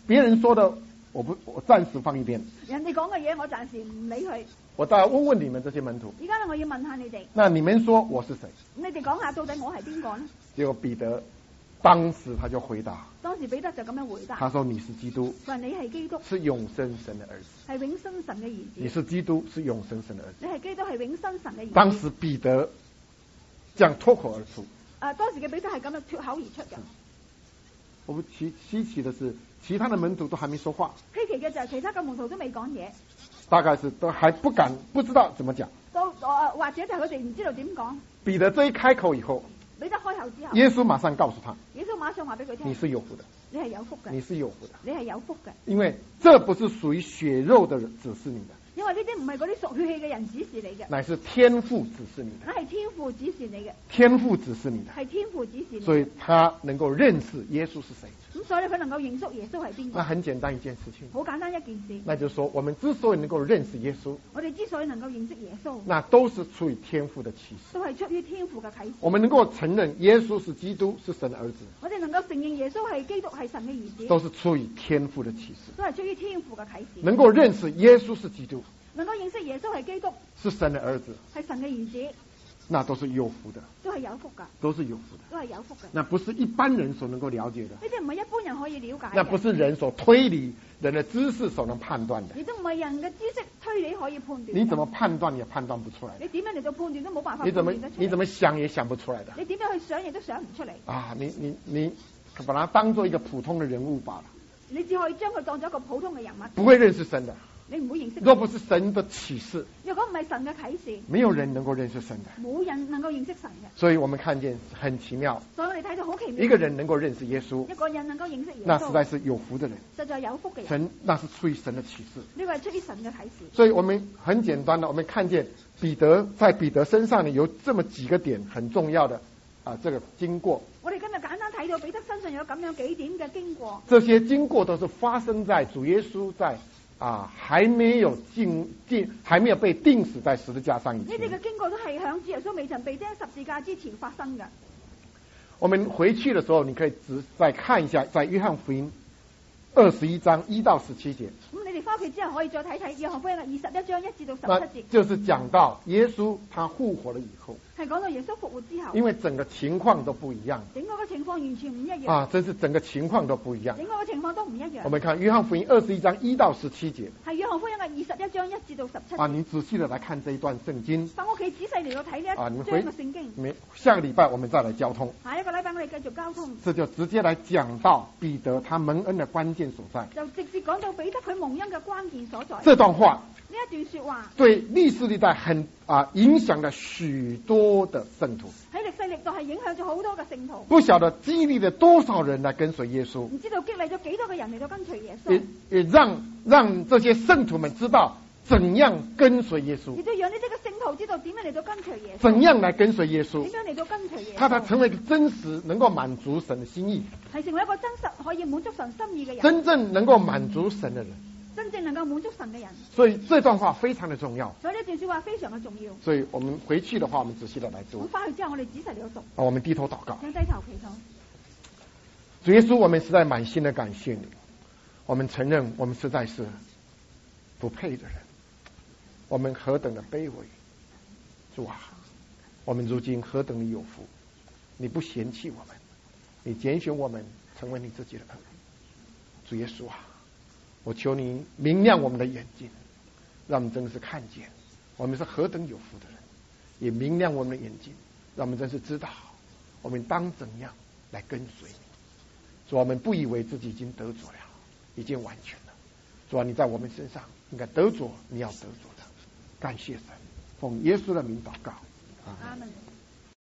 别人说的我暂时放一边， 人哋講嘅嘢我暫時唔理佢。 我再問問你們這些門徒， 而家咧我要問下你哋， 那你們說我是誰？ 你哋講下到底我係邊個呢？ 結果彼得當時他就回答， 當時彼得就咁樣回答， 他說你是基督， 佢話你係基督， 是永生神的兒子。 係永生神嘅兒子。 你是基督，是永生神的兒子。 你係基督，係永生神嘅兒子。 當時彼得這樣脫口而出。 當時嘅彼得係咁樣脫口而出嘅。 我們稀奇的是，其他的門徒都還沒說話。 稀奇嘅就係其他嘅門徒都未講嘢， 大概是都還不知道怎麼講。 或者就係佢哋唔知道點講。 彼得這一開口以後， 彼得開口之後， 耶穌馬上告訴他， 耶穌馬上話俾佢聽， 你是有福的， 你係有福嘅， 你是有福的， 你係有福嘅， 因為這不是屬於血肉的人指示你的， 因為呢啲唔係嗰啲屬血氣嘅人指示你嘅， 乃是天父指示你的， 係天父指示你嘅， 天父指示你的， 係天父指示你的， 所以他能夠認識耶穌是誰。 咁所以佢能夠認識耶穌係邊個？ 那很簡單一件事情， 好簡單一件事， 那就是說我們之所以能夠認識耶穌， 我哋之所以能夠認識耶穌， 那都是出於天父的啟示， 都係出於天父嘅啟示。 我們能夠承認耶穌是基督，是神的兒子， 我哋能夠承認耶穌係基督，係神嘅兒子， 都是出於天父的啟示， 都係出於天父嘅啟示。 能夠認識耶穌是基督， 能夠認識耶穌係基督， 是神的兒子， 係神嘅兒子， 那都是有福的， 都係有福噶， 都是有福的， 都係有福嘅。 那不是一般人所能夠了解的， 呢啲唔係一般人可以了解嘅， 那不是人所推理、人的知識所能判斷的。 亦都唔係人嘅知識推理可以判斷。 你怎麼判斷也判斷不出來， 你點樣嚟到判斷都冇辦法你判斷得出嚟。 怎麼想也想不出來的。 你點樣去想亦都想唔出嚟。 啊，你把它當做一個普通的人物罷了， 你只可以將佢當咗一個普通嘅人物， 不會認識神的。 你唔會認識。 若不是神的啟示， 如果唔係神嘅啟示， 沒有人能夠認識神的。 冇人能夠認識神嘅。 所以我們看見很奇妙， 所以我哋睇到好奇妙。 一個人能夠認識耶穌， 一個人能夠認識耶穌， 那實在是有福的人， 實在有福嘅人。 神那是出於神的啟示。 呢個係出於神嘅啟示。 所以我們很簡單的，我們看見彼得身上呢有這麼幾個點很重要的這個經過。 我哋今日簡單睇到彼得身上有咁樣幾點嘅經過。 這些經過都是發生在主耶穌在還沒有被釘死在十字架上以前。 呢啲嘅經過都係響主耶穌未曾被釘十字架之前發生嘅。 我們回去的時候，你可以再看一下，在約翰福音21章1到17節。 咁你哋翻屋企之後可以再睇睇約翰福音21章1至到17節。 就是講到耶穌他復活了以後， 係講到耶穌復活之後， 因為整個情況都不一樣， 整個嘅情況完全唔一樣。 真是整個情況都不一樣， 整個嘅情況都唔一樣。 我們看約翰福音21章1到17節。 係約翰福音21章1至到17節。 你仔細的來看這一段聖經。 翻屋企仔細嚟到睇呢一章嘅聖經。 下個禮拜我們再來交通。 下一個禮拜我哋繼續交通。 這就直接來講到彼得他蒙恩的關鍵所在。 就直接講到彼得佢蒙恩嘅關鍵所在。 這段話， 呢一段說話， 對歷世歷代影響了許多的聖徒。 喺歷世歷代係影響咗好多嘅聖徒。 不曉得激勵了多少人來跟隨耶穌。 唔知道激勵咗幾多個人嚟到跟隨耶穌。 也讓這些聖徒們知道怎樣跟隨耶穌。 亦都讓呢啲嘅聖徒知道點樣嚟到跟隨耶穌。 怎樣來跟隨耶穌？ 點樣嚟到跟隨耶穌？ 他才成為一個真實能夠滿足神的心意。 係成為一個真實可以滿足神心意嘅人。 真正能夠滿足神的人。 真正能夠滿足神嘅人。 所以這段話非常的重要。 所以呢段說話非常嘅重要。 所以我們回去的話，我們仔細的來讀。 咁翻去之後，我哋仔細嚟到讀。 我們低頭禱告。 請低頭祈禱。 主耶穌，我們實在滿心的感謝你。我們承認我們實在是不配的人，我們何等的卑微。主啊，我們如今何等的有福，你不嫌棄我們，你揀選我們成為你自己的兒女。主耶穌啊，我求你明亮我們的眼睛，讓我們真是看見我們是何等有福的人，也明亮我們的眼睛，讓我們真是知道我們當怎樣來跟隨你。主，我們不以為自己已經得着了，已經完全了。主啊，你在我們身上應該得着你要得着的。感謝神，奉耶穌的名禱告。 阿門。